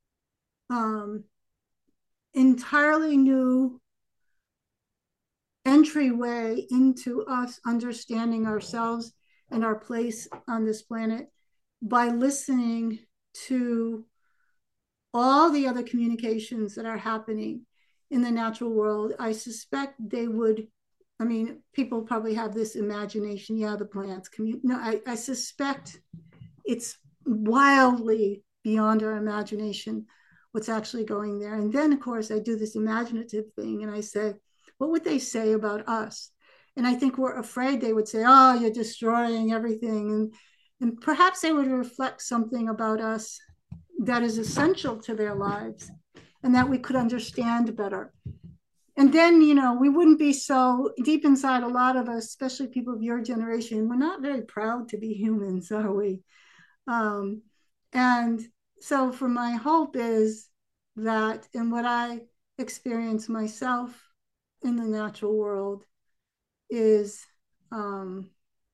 entirely new entryway into us understanding ourselves and our place on this planet by listening to all the other communications that are happening in the natural world. I suspect they would, people probably have this imagination. Yeah, the plants. I suspect it's wildly beyond our imagination what's actually going there. And then, of course, I do this imaginative thing and I say, what would they say about us? And I think we're afraid they would say, oh, you're destroying everything. And perhaps they would reflect something about us that is essential to their lives and that we could understand better. And then, we wouldn't be so deep inside. A lot of us, especially people of your generation, we're not very proud to be humans, are we? And so for my hope is that in what I experience myself in the natural world is that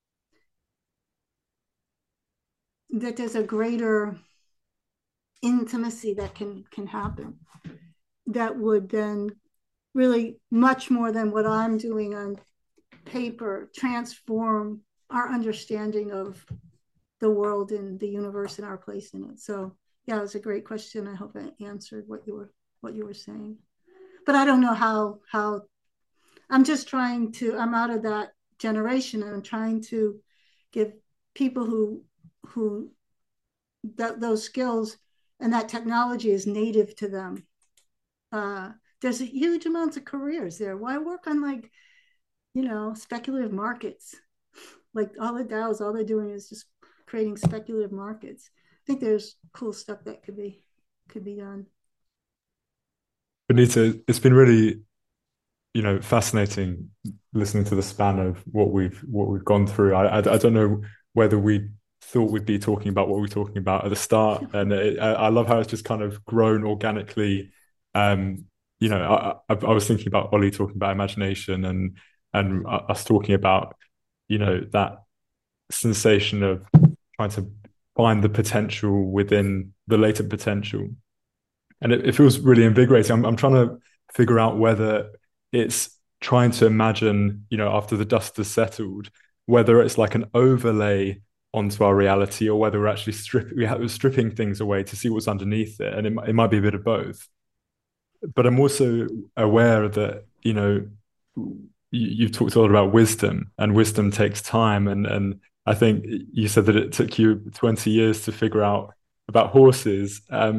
there's a greater intimacy that can happen that would then really much more than what I'm doing on paper transform our understanding of the world and the universe and our place in it. So yeah, it's a great question. I hope I answered what you were saying. But I don't know how I'm just trying to, I'm out of that generation and I'm trying to give people who those skills and that technology is native to them. There's a huge amounts of careers there. Why work on like, speculative markets? Like all the DAOs, all they're doing is just creating speculative markets. I think there's cool stuff that could be done. Benita, it's been really, fascinating listening to the span of what we've gone through. I don't know whether we thought we'd be talking about what we were talking about at the start, and I love how it's just kind of grown organically. I was thinking about Ollie talking about imagination and us talking about that sensation of trying to find the potential within the latent potential, and it feels really invigorating. I'm trying to figure out whether it's trying to imagine, after the dust has settled, whether it's like an overlay onto our reality or whether we're actually stripping things away to see what's underneath it, and it might be a bit of both. But I'm also aware that you've talked a lot about wisdom, and wisdom takes time, and I think you said that it took you 20 years to figure out about horses.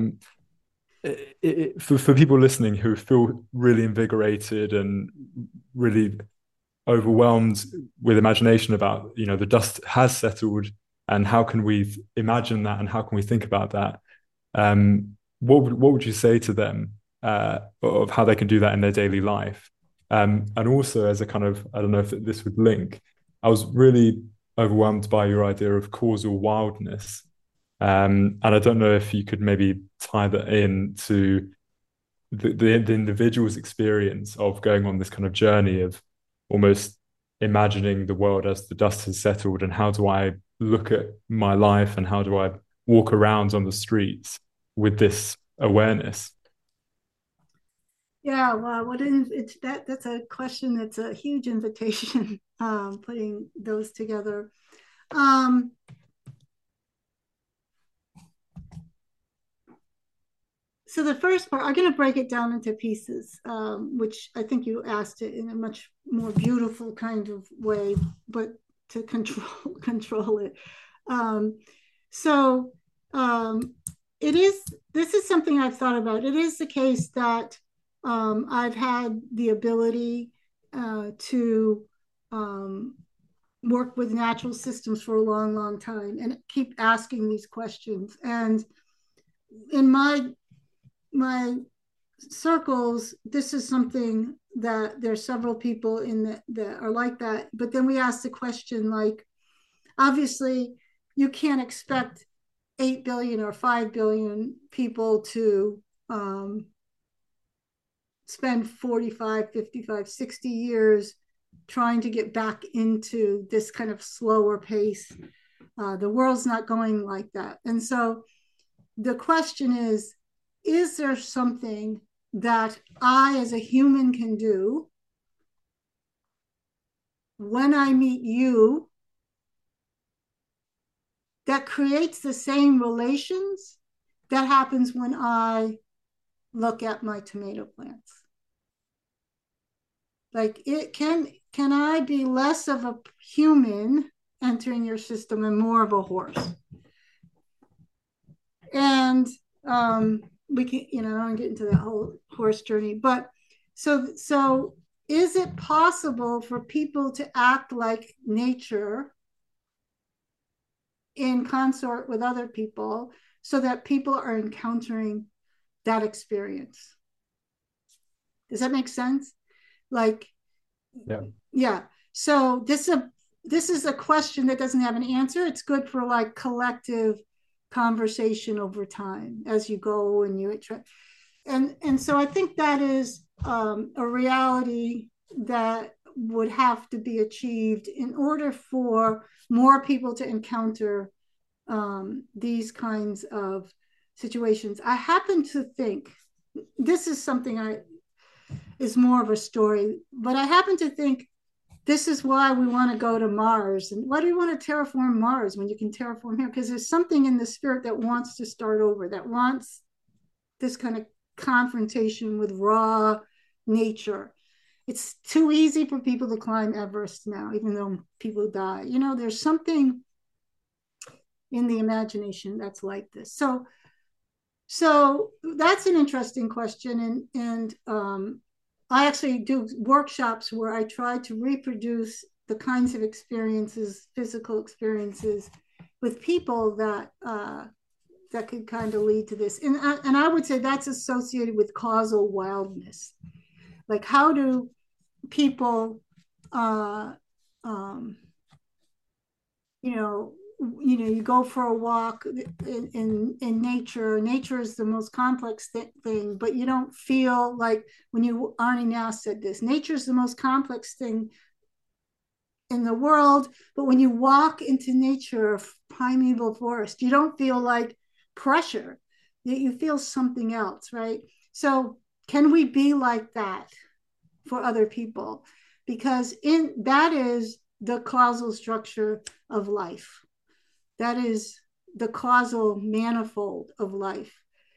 For people listening who feel really invigorated and really overwhelmed with imagination about, the dust has settled, and how can we imagine that, and how can we think about that? What would you say to them of how they can do that in their daily life? And also, as a kind of, I don't know if this would link, I was really overwhelmed by your idea of causal wildness. And I don't know if you could maybe tie that in to the individual's experience of going on this kind of journey of almost imagining the world as the dust has settled, and how do I look at my life, and how do I walk around on the streets with this awareness? Yeah, well, that's a question that's a huge invitation, putting those together. So the first part, I'm going to break it down into pieces, which I think you asked it in a much more beautiful kind of way, but to control it. This is something I've thought about. It is the case that I've had the ability to work with natural systems for a long, long time and keep asking these questions. And in my circles, this is something that there's several people that are like that. But then we ask the question, like, obviously you can't expect 8 billion or 5 billion people to spend 45, 55, 60 years trying to get back into this kind of slower pace. The world's not going like that. And so the question is there something that I as a human can do when I meet you that creates the same relations that happens when I look at my tomato plants? Like, can I be less of a human entering your system and more of a horse? And we can, I don't get into that whole horse journey, but so is it possible for people to act like nature in consort with other people so that people are encountering that experience? Does that make sense? Like, yeah. So this is a question that doesn't have an answer. It's good for like collective conversation over time as you go and you and so I think that is a reality that would have to be achieved in order for more people to encounter these kinds of situations. I happen to think this is something is more of a story, but I happen to think this is why we want to go to Mars. And why do you want to terraform Mars when you can terraform here? Because there's something in the spirit that wants to start over, that wants this kind of confrontation with raw nature. It's too easy for people to climb Everest now, even though people die. There's something in the imagination that's like this. So So that's an interesting question, and I actually do workshops where I try to reproduce the kinds of experiences, physical experiences, with people that could kind of lead to this. And I would say that's associated with causal wildness. Like, how do people, uh, um, you know, you go for a walk in nature. Nature is the most complex thing, but you don't feel like, when you, Arnie Nass said this, nature is the most complex thing in the world, but when you walk into nature, primeval forest, you don't feel like pressure. You feel something else, right? So can we be like that for other people? Because in that is the causal structure of life. That is the causal manifold of life.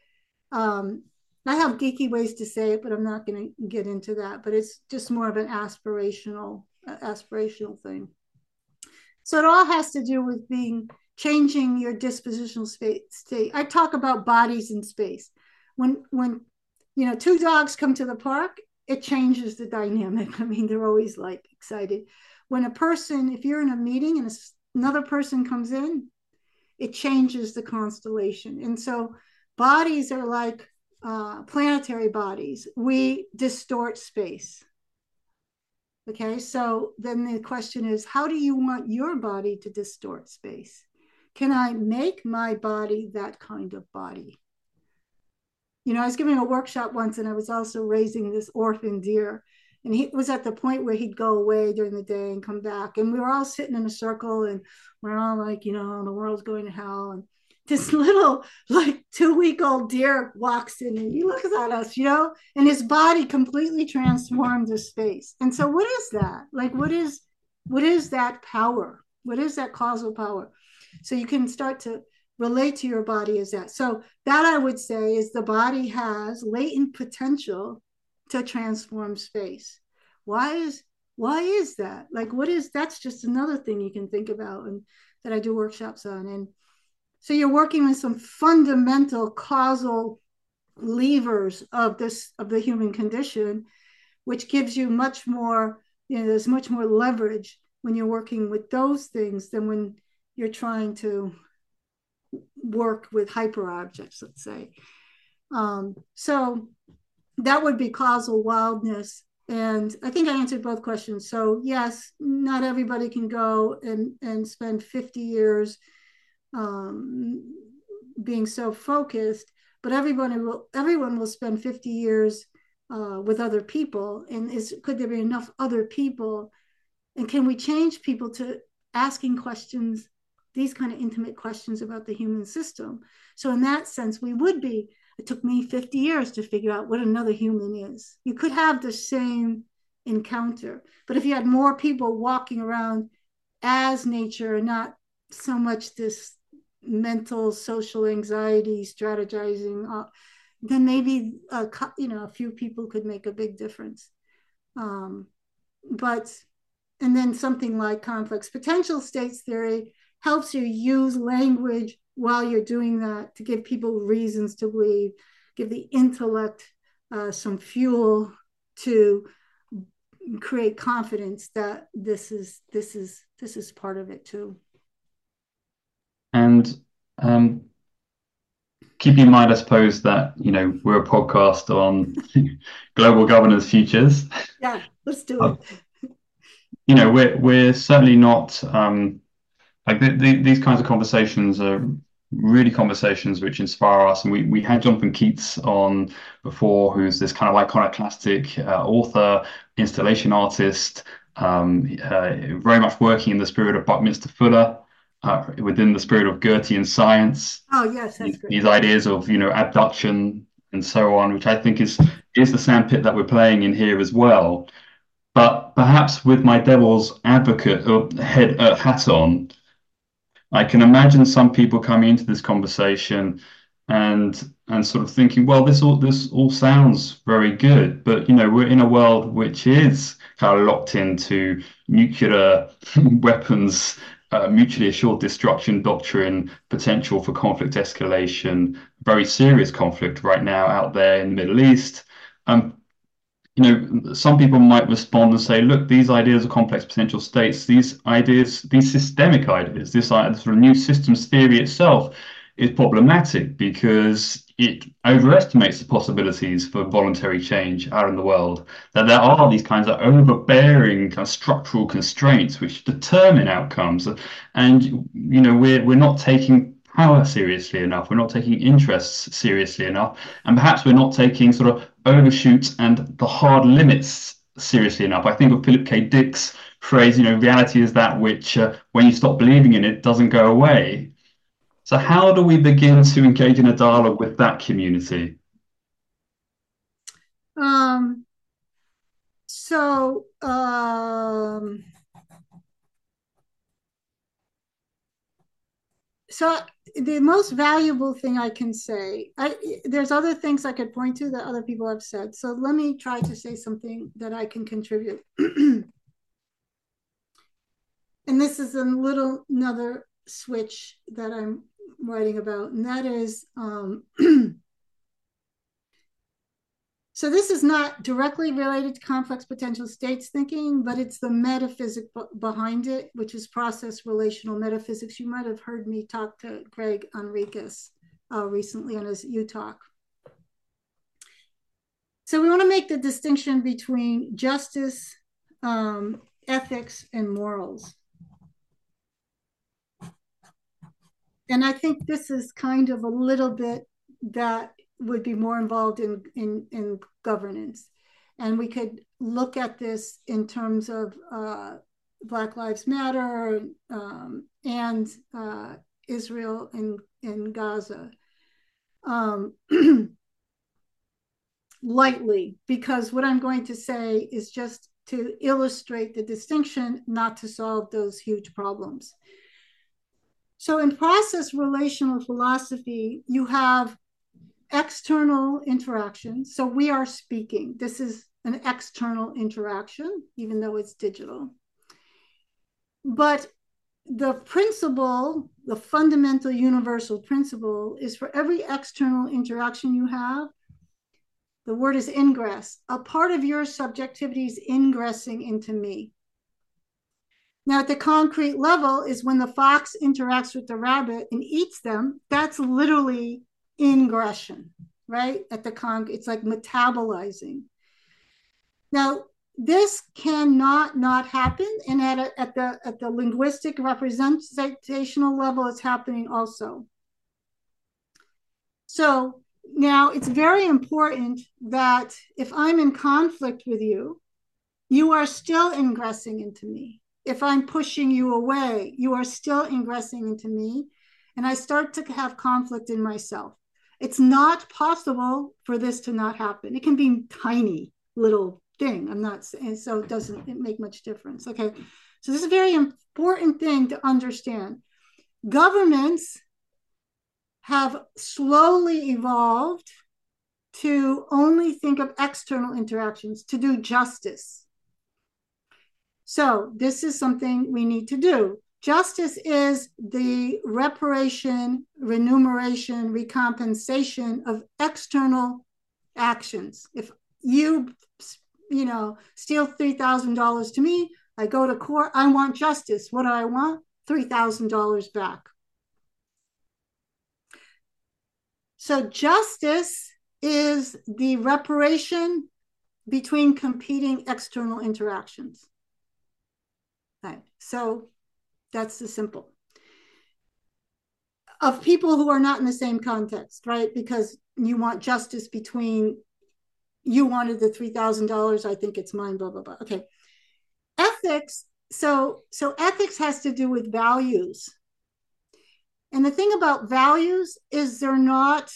I have geeky ways to say it, but I'm not going to get into that. But it's just more of an aspirational thing. So it all has to do with changing your dispositional state. I talk about bodies in space. When two dogs come to the park, it changes the dynamic. I mean, they're always like excited. When if you're in a meeting and another person comes in, it changes the constellation. And so bodies are like planetary bodies. We distort space. Okay, so then the question is, how do you want your body to distort space? Can I make my body that kind of body? I was giving a workshop once, and I was also raising this orphan deer. And he was at the point where he'd go away during the day and come back. And we were all sitting in a circle, and we're all like, the world's going to hell. And this little, like, 2-week-old deer walks in, and he looks at us, and his body completely transformed the space. And so what is that? Like, what is that power? What is that causal power? So you can start to relate to your body as that. So that, I would say, is the body has latent potential to transform space. Why is that? Like, that's just another thing you can think about, and that I do workshops on. And so you're working with some fundamental causal levers of the human condition, which gives you much more, there's much more leverage when you're working with those things than when you're trying to work with hyper objects, let's say. So that would be causal wildness. And I think I answered both questions. So yes, not everybody can go and spend 50 years being so focused, but everyone will spend 50 years with other people. And could there be enough other people? And can we change people to asking questions, these kind of intimate questions about the human system? So in that sense, it took me 50 years to figure out what another human is. You could have the same encounter, but if you had more people walking around as nature and not so much this mental social anxiety strategizing, then maybe a few people could make a big difference. And then something like complex potential states theory helps you use language while you're doing that to give people reasons to believe, give the intellect some fuel to create confidence that this is part of it too. And keep in mind, I suppose, that we're a podcast on global governance futures. Yeah, let's do it. We're certainly not like these kinds of conversations are really conversations which inspire us. And we had Jonathan Keats on before, who's this kind of iconoclastic author, installation artist, very much working in the spirit of Buckminster Fuller, within the spirit of Goethean science. Oh yes, that's great. These ideas of abduction and so on, which I think is the sandpit that we're playing in here as well. But perhaps with my devil's advocate hat on, I can imagine some people coming into this conversation and sort of thinking, well, this all sounds very good, but we're in a world which is kind of locked into nuclear weapons mutually assured destruction doctrine, potential for conflict escalation, very serious conflict right now out there in the Middle East. Some people might respond and say, look, these ideas of complex potential states, these ideas, these systemic ideas, this sort of new systems theory itself is problematic because it overestimates the possibilities for voluntary change out in the world, that there are these kinds of overbearing kind of structural constraints which determine outcomes. And, we're not taking power seriously enough. We're not taking interests seriously enough. And perhaps we're not taking sort of overshoots and the hard limits seriously enough. I think of Philip K. Dick's phrase, reality is that which, when you stop believing in it, doesn't go away. So how do we begin to engage in a dialogue with that community? So the most valuable thing I can say, there's other things I could point to that other people have said. So let me try to say something that I can contribute. And this is another switch that I'm writing about, and that is, so this is not directly related to complex potential states thinking, but it's the metaphysic behind it, which is process relational metaphysics. You might have heard me talk to Greg Enriquez recently on his U-Talk. So we want to make the distinction between justice, ethics, and morals. And I think this is kind of a little bit that would be more involved in governance. And we could look at this in terms of Black Lives Matter and Israel and Gaza. Lightly, because what I'm going to say is just to illustrate the distinction, not to solve those huge problems. So in process relational philosophy, you have external interactions. So we are speaking. This is an external interaction, even though it's digital. But the principle, the fundamental universal principle, is for every external interaction you have, the word is ingress. A part of your subjectivity is ingressing into me. Now, at the concrete level is when the fox interacts with the rabbit and eats them, that's literally ingression, right? It's like metabolizing. Now, this cannot not happen, and at the linguistic representational level, it's happening also. So now it's very important that if I'm in conflict with you, you are still ingressing into me. If I'm pushing you away, you are still ingressing into me, and I start to have conflict in myself. It's not possible for this to not happen. It can be tiny little thing. So it doesn't make much difference. Okay. So this is a very important thing to understand. Governments have slowly evolved to only think of external interactions, to do justice. So this is something we need to do. Justice is the reparation, remuneration, recompensation of external actions. If you steal $3,000 to me, I go to court, I want justice. What do I want? $3,000 back. So justice is the reparation between competing external interactions. Right. So that's the simple. Of people who are not in the same context, right? Because you want justice between, you wanted the $3,000, I think it's mine, blah, blah, blah. Okay. Ethics. So ethics has to do with values. And the thing about values is they're not,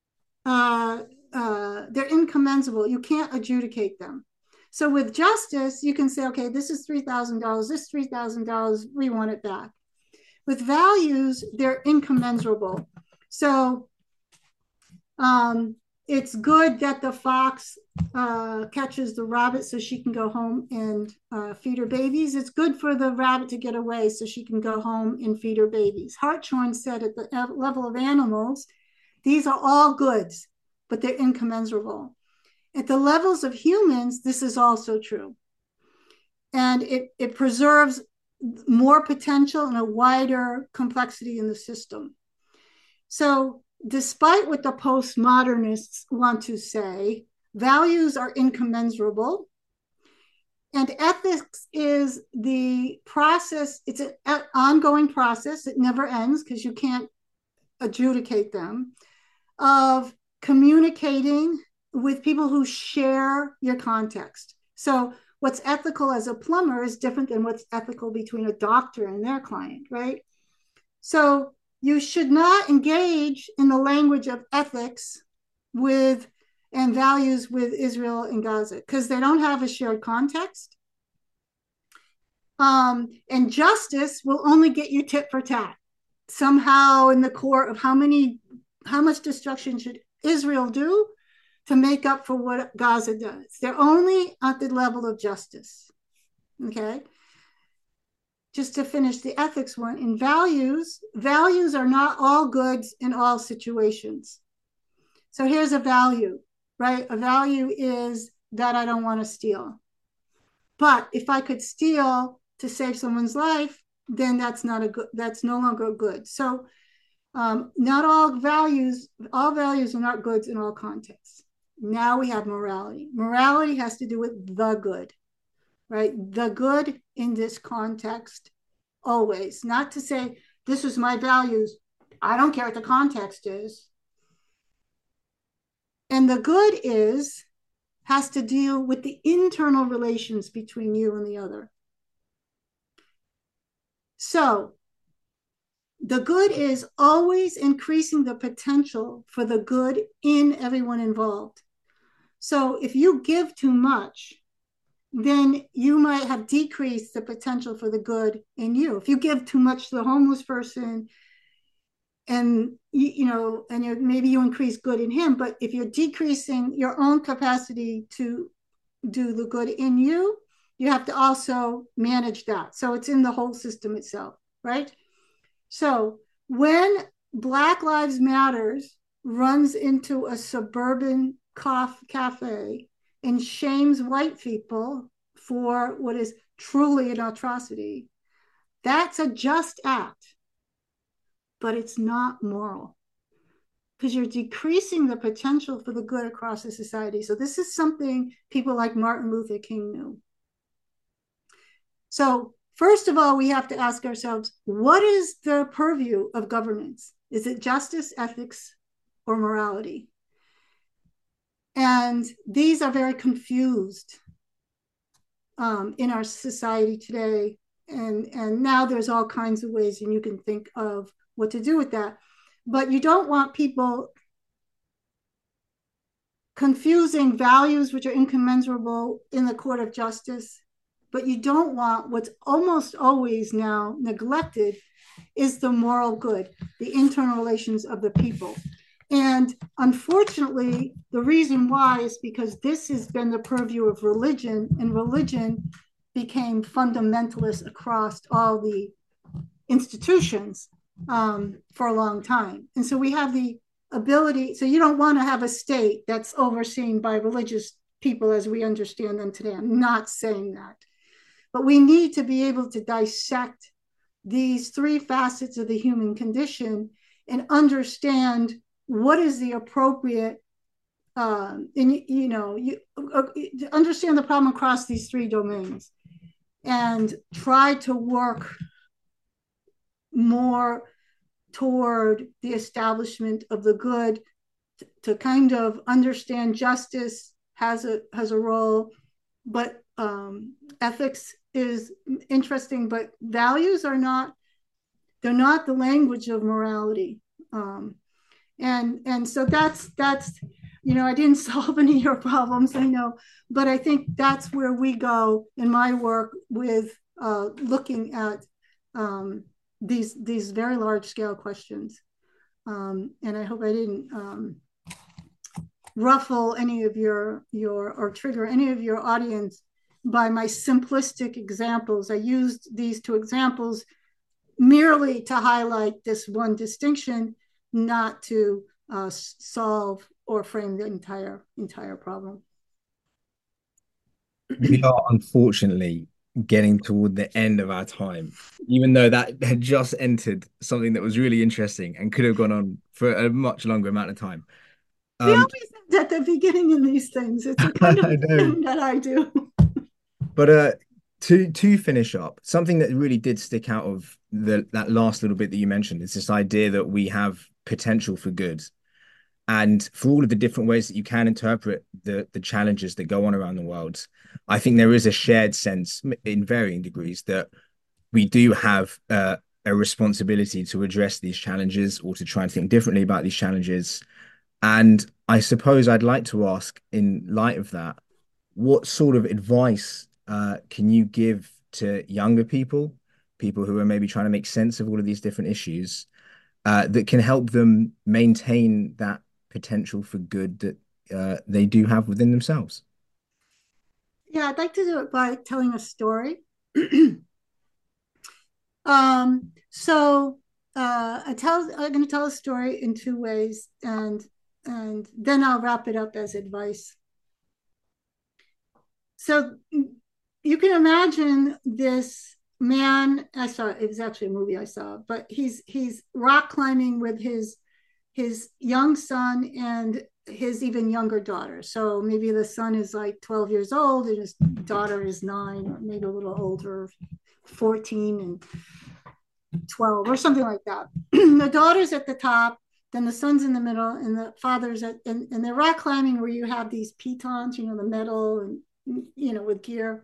they're incommensurable. You can't adjudicate them. So with justice, you can say, okay, this is $3,000, this $3,000, we want it back. With values, they're incommensurable. So It's good that the fox catches the rabbit so she can go home and feed her babies. It's good for the rabbit to get away so she can go home and feed her babies. Hartshorne said at the level of animals, these are all goods, but they're incommensurable. At the levels of humans, this is also true. And it preserves more potential and a wider complexity in the system. So despite what the postmodernists want to say, values are incommensurable. And ethics is the process, it's an ongoing process, it never ends because you can't adjudicate them, of communicating with people who share your context. So what's ethical as a plumber is different than what's ethical between a doctor and their client, right? So you should not engage in the language of ethics with and values with Israel and Gaza because they don't have a shared context. And justice will only get you tit for tat. Somehow in the core of how much destruction should Israel do to make up for what Gaza does. They're only at the level of justice. Okay. Just to finish the ethics one, in values are not all goods in all situations. So here's a value, right? A value is that I don't want to steal. But if I could steal to save someone's life, then that's no longer a good. So not all values are not goods in all contexts. Now we have morality. Morality has to do with the good, right? The good in this context, always. Not to say, this is my values. I don't care what the context is. And the good has to deal with the internal relations between you and the other. So the good is always increasing the potential for the good in everyone involved. So if you give too much, then you might have decreased the potential for the good in you. If you give too much to the homeless person, and maybe you increase good in him, but if you're decreasing your own capacity to do the good in you, you have to also manage that. So it's in the whole system itself, right? So when Black Lives Matters runs into a suburban cafe and shames white people for what is truly an atrocity, that's a just act, but it's not moral because you're decreasing the potential for the good across the society. So this is something people like Martin Luther King knew. So first of all, we have to ask ourselves, what is the purview of governance? Is it justice, ethics, or morality? And these are very confused in our society today. And now there's all kinds of ways, and you can think of what to do with that. But you don't want people confusing values which are incommensurable in the court of justice. But you don't want, what's almost always now neglected, is the moral good, the internal relations of the people. And unfortunately, the reason why is because this has been the purview of religion, and religion became fundamentalist across all the institutions for a long time. And so we have the ability, so you don't want to have a state that's overseen by religious people as we understand them today. I'm not saying that. But we need to be able to dissect these three facets of the human condition and understand what is the appropriate, understand the problem across these three domains and try to work more toward the establishment of the good, to kind of understand justice has a role, but ethics is interesting, but values are not, they're not the language of morality. And so that's I didn't solve any of your problems, I know, but I think that's where we go in my work with looking at these very large scale questions. And I hope I didn't ruffle any of your or trigger any of your audience by my simplistic examples. I used these two examples merely to highlight this one distinction, not to solve or frame the entire problem. We are unfortunately getting toward the end of our time, even though that had just entered something that was really interesting and could have gone on for a much longer amount of time. We always end at the beginning in these things. It's a kind of thing that I do. But to finish up, something that really did stick out of that last little bit that you mentioned is this idea that we have potential for good. And for all of the different ways that you can interpret the challenges that go on around the world, I think there is a shared sense in varying degrees that we do have a responsibility to address these challenges or to try and think differently about these challenges. And I suppose I'd like to ask, in light of that, what sort of advice can you give to younger people, people who are maybe trying to make sense of all of these different issues, that can help them maintain that potential for good that they do have within themselves? Yeah, I'd like to do it by telling a story. So I'm going to tell a story in two ways, and then I'll wrap it up as advice. So you can imagine this man. It was actually a movie I saw, but he's rock climbing with his young son and his even younger daughter. So maybe the son is like 12 years old and his daughter is 9, or maybe a little older, 14 and 12 or something like that. The daughter's at the top, then the son's in the middle, and the father's and they're rock climbing where you have these pitons, the metal and with gear.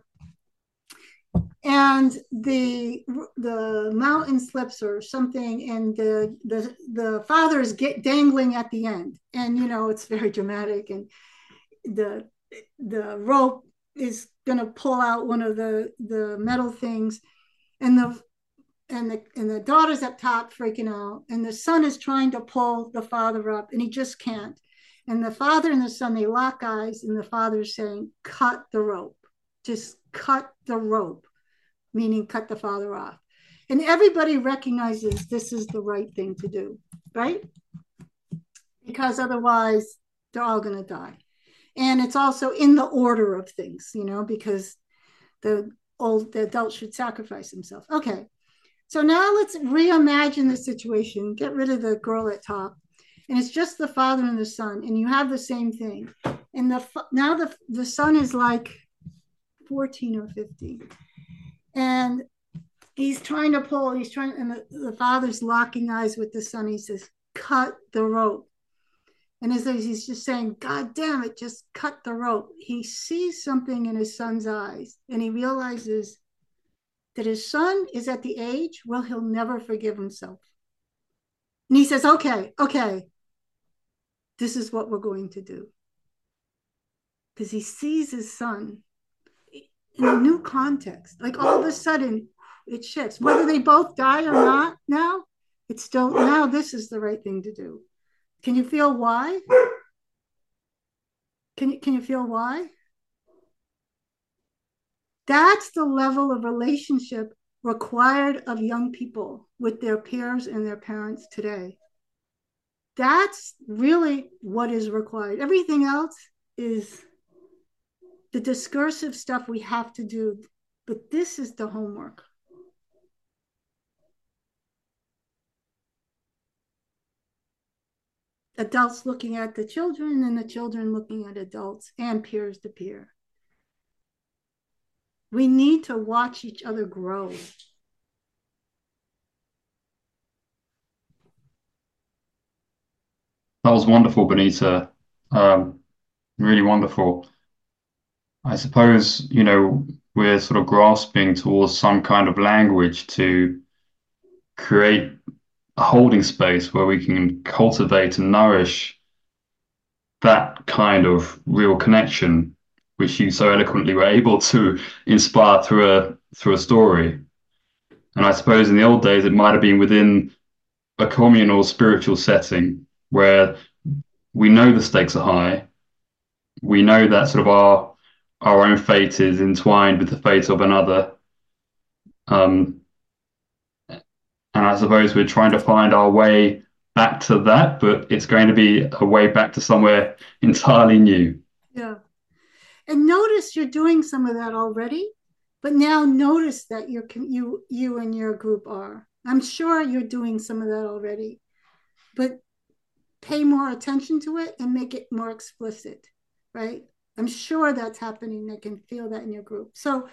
And the mountain slips or something, and the father is dangling at the end, and it's very dramatic, and the rope is going to pull out one of the metal things, and the daughter's up top freaking out, and the son is trying to pull the father up, and he just can't. And the father and the son, they lock eyes, and the father's saying, "Cut the rope, just cut the rope," meaning cut the father off. And everybody recognizes this is the right thing to do, right? Because otherwise they're all going to die. And it's also in the order of things, because the adult should sacrifice himself. Okay, so now let's reimagine the situation, get rid of the girl at top, and it's just the father and the son, and you have the same thing. And now the son is like 14 or 15. And he's trying to pull, and the father's locking eyes with the son. He says, "Cut the rope." And as he's just saying, "God damn it, just cut the rope," he sees something in his son's eyes, and he realizes that his son is at the age where he'll never forgive himself. And he says, okay, this is what we're going to do. Because he sees his son in a new context. Like all of a sudden, it shifts. Whether they both die or not now, it's still, now this is the right thing to do. Can you feel why? Can you feel why? That's the level of relationship required of young people with their peers and their parents today. That's really what is required. Everything else is the discursive stuff we have to do, but this is the homework. Adults looking at the children, and the children looking at adults, and peers to peer. We need to watch each other grow. That was wonderful, Benita. Really wonderful. I suppose, we're sort of grasping towards some kind of language to create a holding space where we can cultivate and nourish that kind of real connection, which you so eloquently were able to inspire through a story. And I suppose in the old days, it might have been within a communal spiritual setting where we know the stakes are high, we know that sort of our own fate is entwined with the fate of another. And I suppose we're trying to find our way back to that, but it's going to be a way back to somewhere entirely new. Yeah. And notice you're doing some of that already, but now notice that you and your group are. I'm sure you're doing some of that already, but pay more attention to it and make it more explicit, right? I'm sure that's happening. I can feel that in your group. So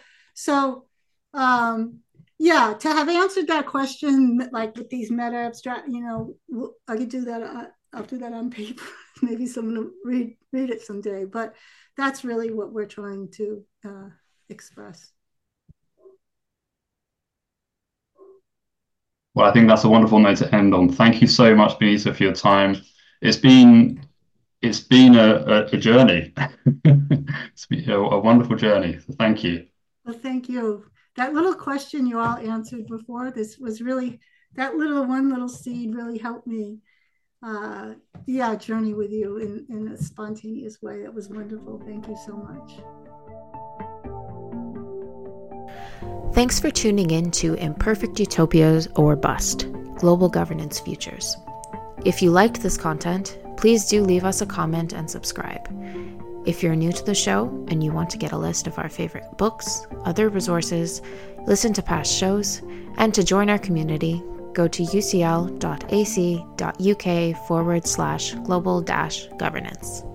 yeah, to have answered that question, like with these meta abstract, I could do that. I'll do that on paper. Maybe someone will read it someday. But that's really what we're trying to express. Well, I think that's a wonderful note to end on. Thank you so much, Benita, for your time. It's been a journey. It's been a wonderful journey. So thank you. Well, thank you. That little question you all answered before, this was really, that one little seed really helped me, journey with you in a spontaneous way. That was wonderful. Thank you so much. Thanks for tuning in to Imperfect Utopias or Bust, Global Governance Futures. If you liked this content, please do leave us a comment and subscribe. If you're new to the show and you want to get a list of our favorite books, other resources, listen to past shows, and to join our community, go to ucl.ac.uk/global-governance.